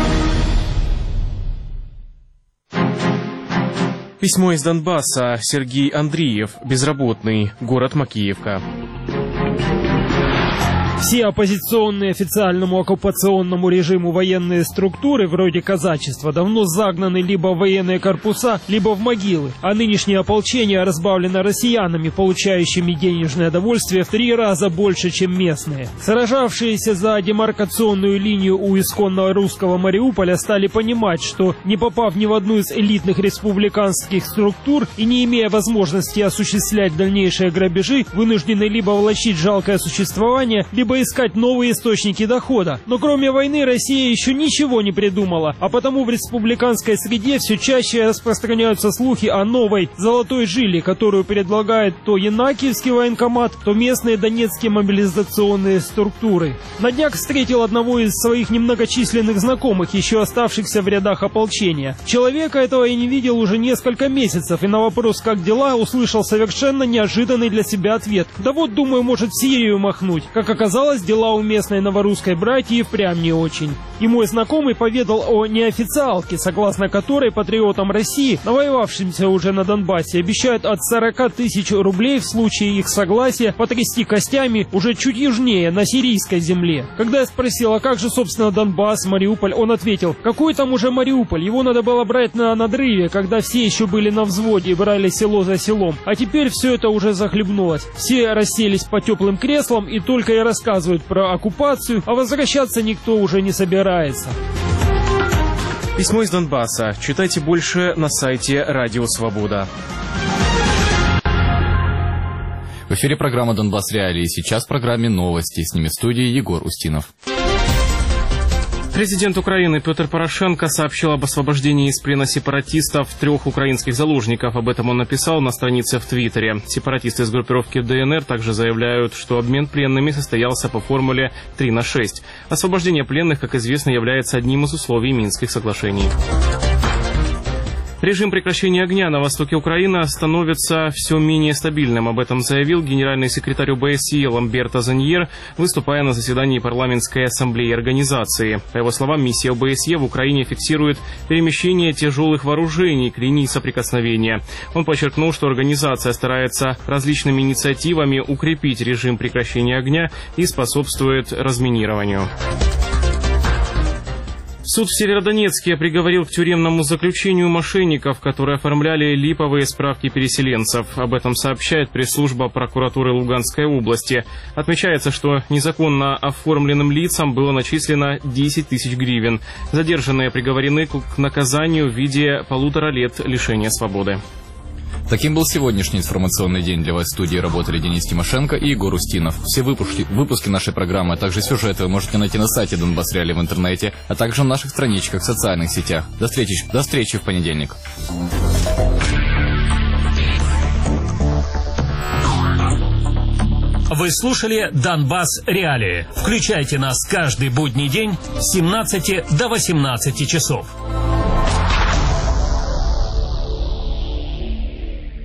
Письмо из Донбасса. Сергей Андреев, безработный, город Макеевка. Все оппозиционные официальному оккупационному режиму военные структуры, вроде казачества, давно загнаны либо в военные корпуса, либо в могилы, а нынешнее ополчение разбавлено россиянами, получающими денежное довольствие в три раза больше, чем местные. Сражавшиеся за демаркационную линию у исконного русского Мариуполя стали понимать, что, не попав ни в одну из элитных республиканских структур и не имея возможности осуществлять дальнейшие грабежи, вынуждены либо влачить жалкое существование, либо искать новые источники дохода. Но кроме войны Россия еще ничего не придумала, а потому в республиканской среде все чаще распространяются слухи о новой «золотой жиле», которую предлагает то Янакиевский военкомат, то местные донецкие мобилизационные структуры. На днях встретил одного из своих немногочисленных знакомых, еще оставшихся в рядах ополчения. Человека этого я не видел уже несколько месяцев, и на вопрос «как дела?» услышал совершенно неожиданный для себя ответ. Да вот, думаю, может в Сирию махнуть. Как оказалось, дела у местной новорусской братьи впрямь не очень. И мой знакомый поведал о неофициалке, согласно которой патриотам России, навоевавшимся уже на Донбассе, обещают от сорока тысяч рублей в случае их согласия потрясти костями уже чуть южнее, на сирийской земле. Когда я спросил, а как же, собственно, Донбасс, Мариуполь, он ответил, какой там уже Мариуполь, его надо было брать на надрыве, когда все еще были на взводе и брали село за селом. А теперь все это уже захлебнулось. Все расселись по теплым креслам и только и рассказывают про оккупацию, а возвращаться никто уже не собирается. Письмо из Донбасса. Читайте больше на сайте Радио Свобода. В эфире программа «Донбасс Реалии». Сейчас в программе новости. С ними в студии Егор Устинов. Президент Украины Петр Порошенко сообщил об освобождении из плена сепаратистов трех украинских заложников. Об этом он написал на странице в Твиттере. Сепаратисты из группировки ДНР также заявляют, что обмен пленными состоялся по формуле три на шесть. Освобождение пленных, как известно, является одним из условий Минских соглашений. Режим прекращения огня на востоке Украины становится все менее стабильным. Об этом заявил генеральный секретарь ОБСЕ Ламберто Заньер, выступая на заседании парламентской ассамблеи организации. По его словам, миссия ОБСЕ в Украине фиксирует перемещение тяжелых вооружений к линии соприкосновения. Он подчеркнул, что организация старается различными инициативами укрепить режим прекращения огня и способствует разминированию. Суд в Северодонецке приговорил к тюремному заключению мошенников, которые оформляли липовые справки переселенцев. Об этом сообщает пресс-служба прокуратуры Луганской области. Отмечается, что незаконно оформленным лицам было начислено десять тысяч гривен. Задержанные приговорены к наказанию в виде полутора лет лишения свободы. Таким был сегодняшний информационный день. Для вас в студии работали Денис Тимошенко и Егор Устинов. Все выпуски, выпуски нашей программы, а также сюжеты вы можете найти на сайте Донбасс Реалии в интернете, а также в наших страничках в социальных сетях. До встречи, до встречи в понедельник. Вы слушали «Донбасс Реалии». Включайте нас каждый будний день с семнадцати до восемнадцати часов.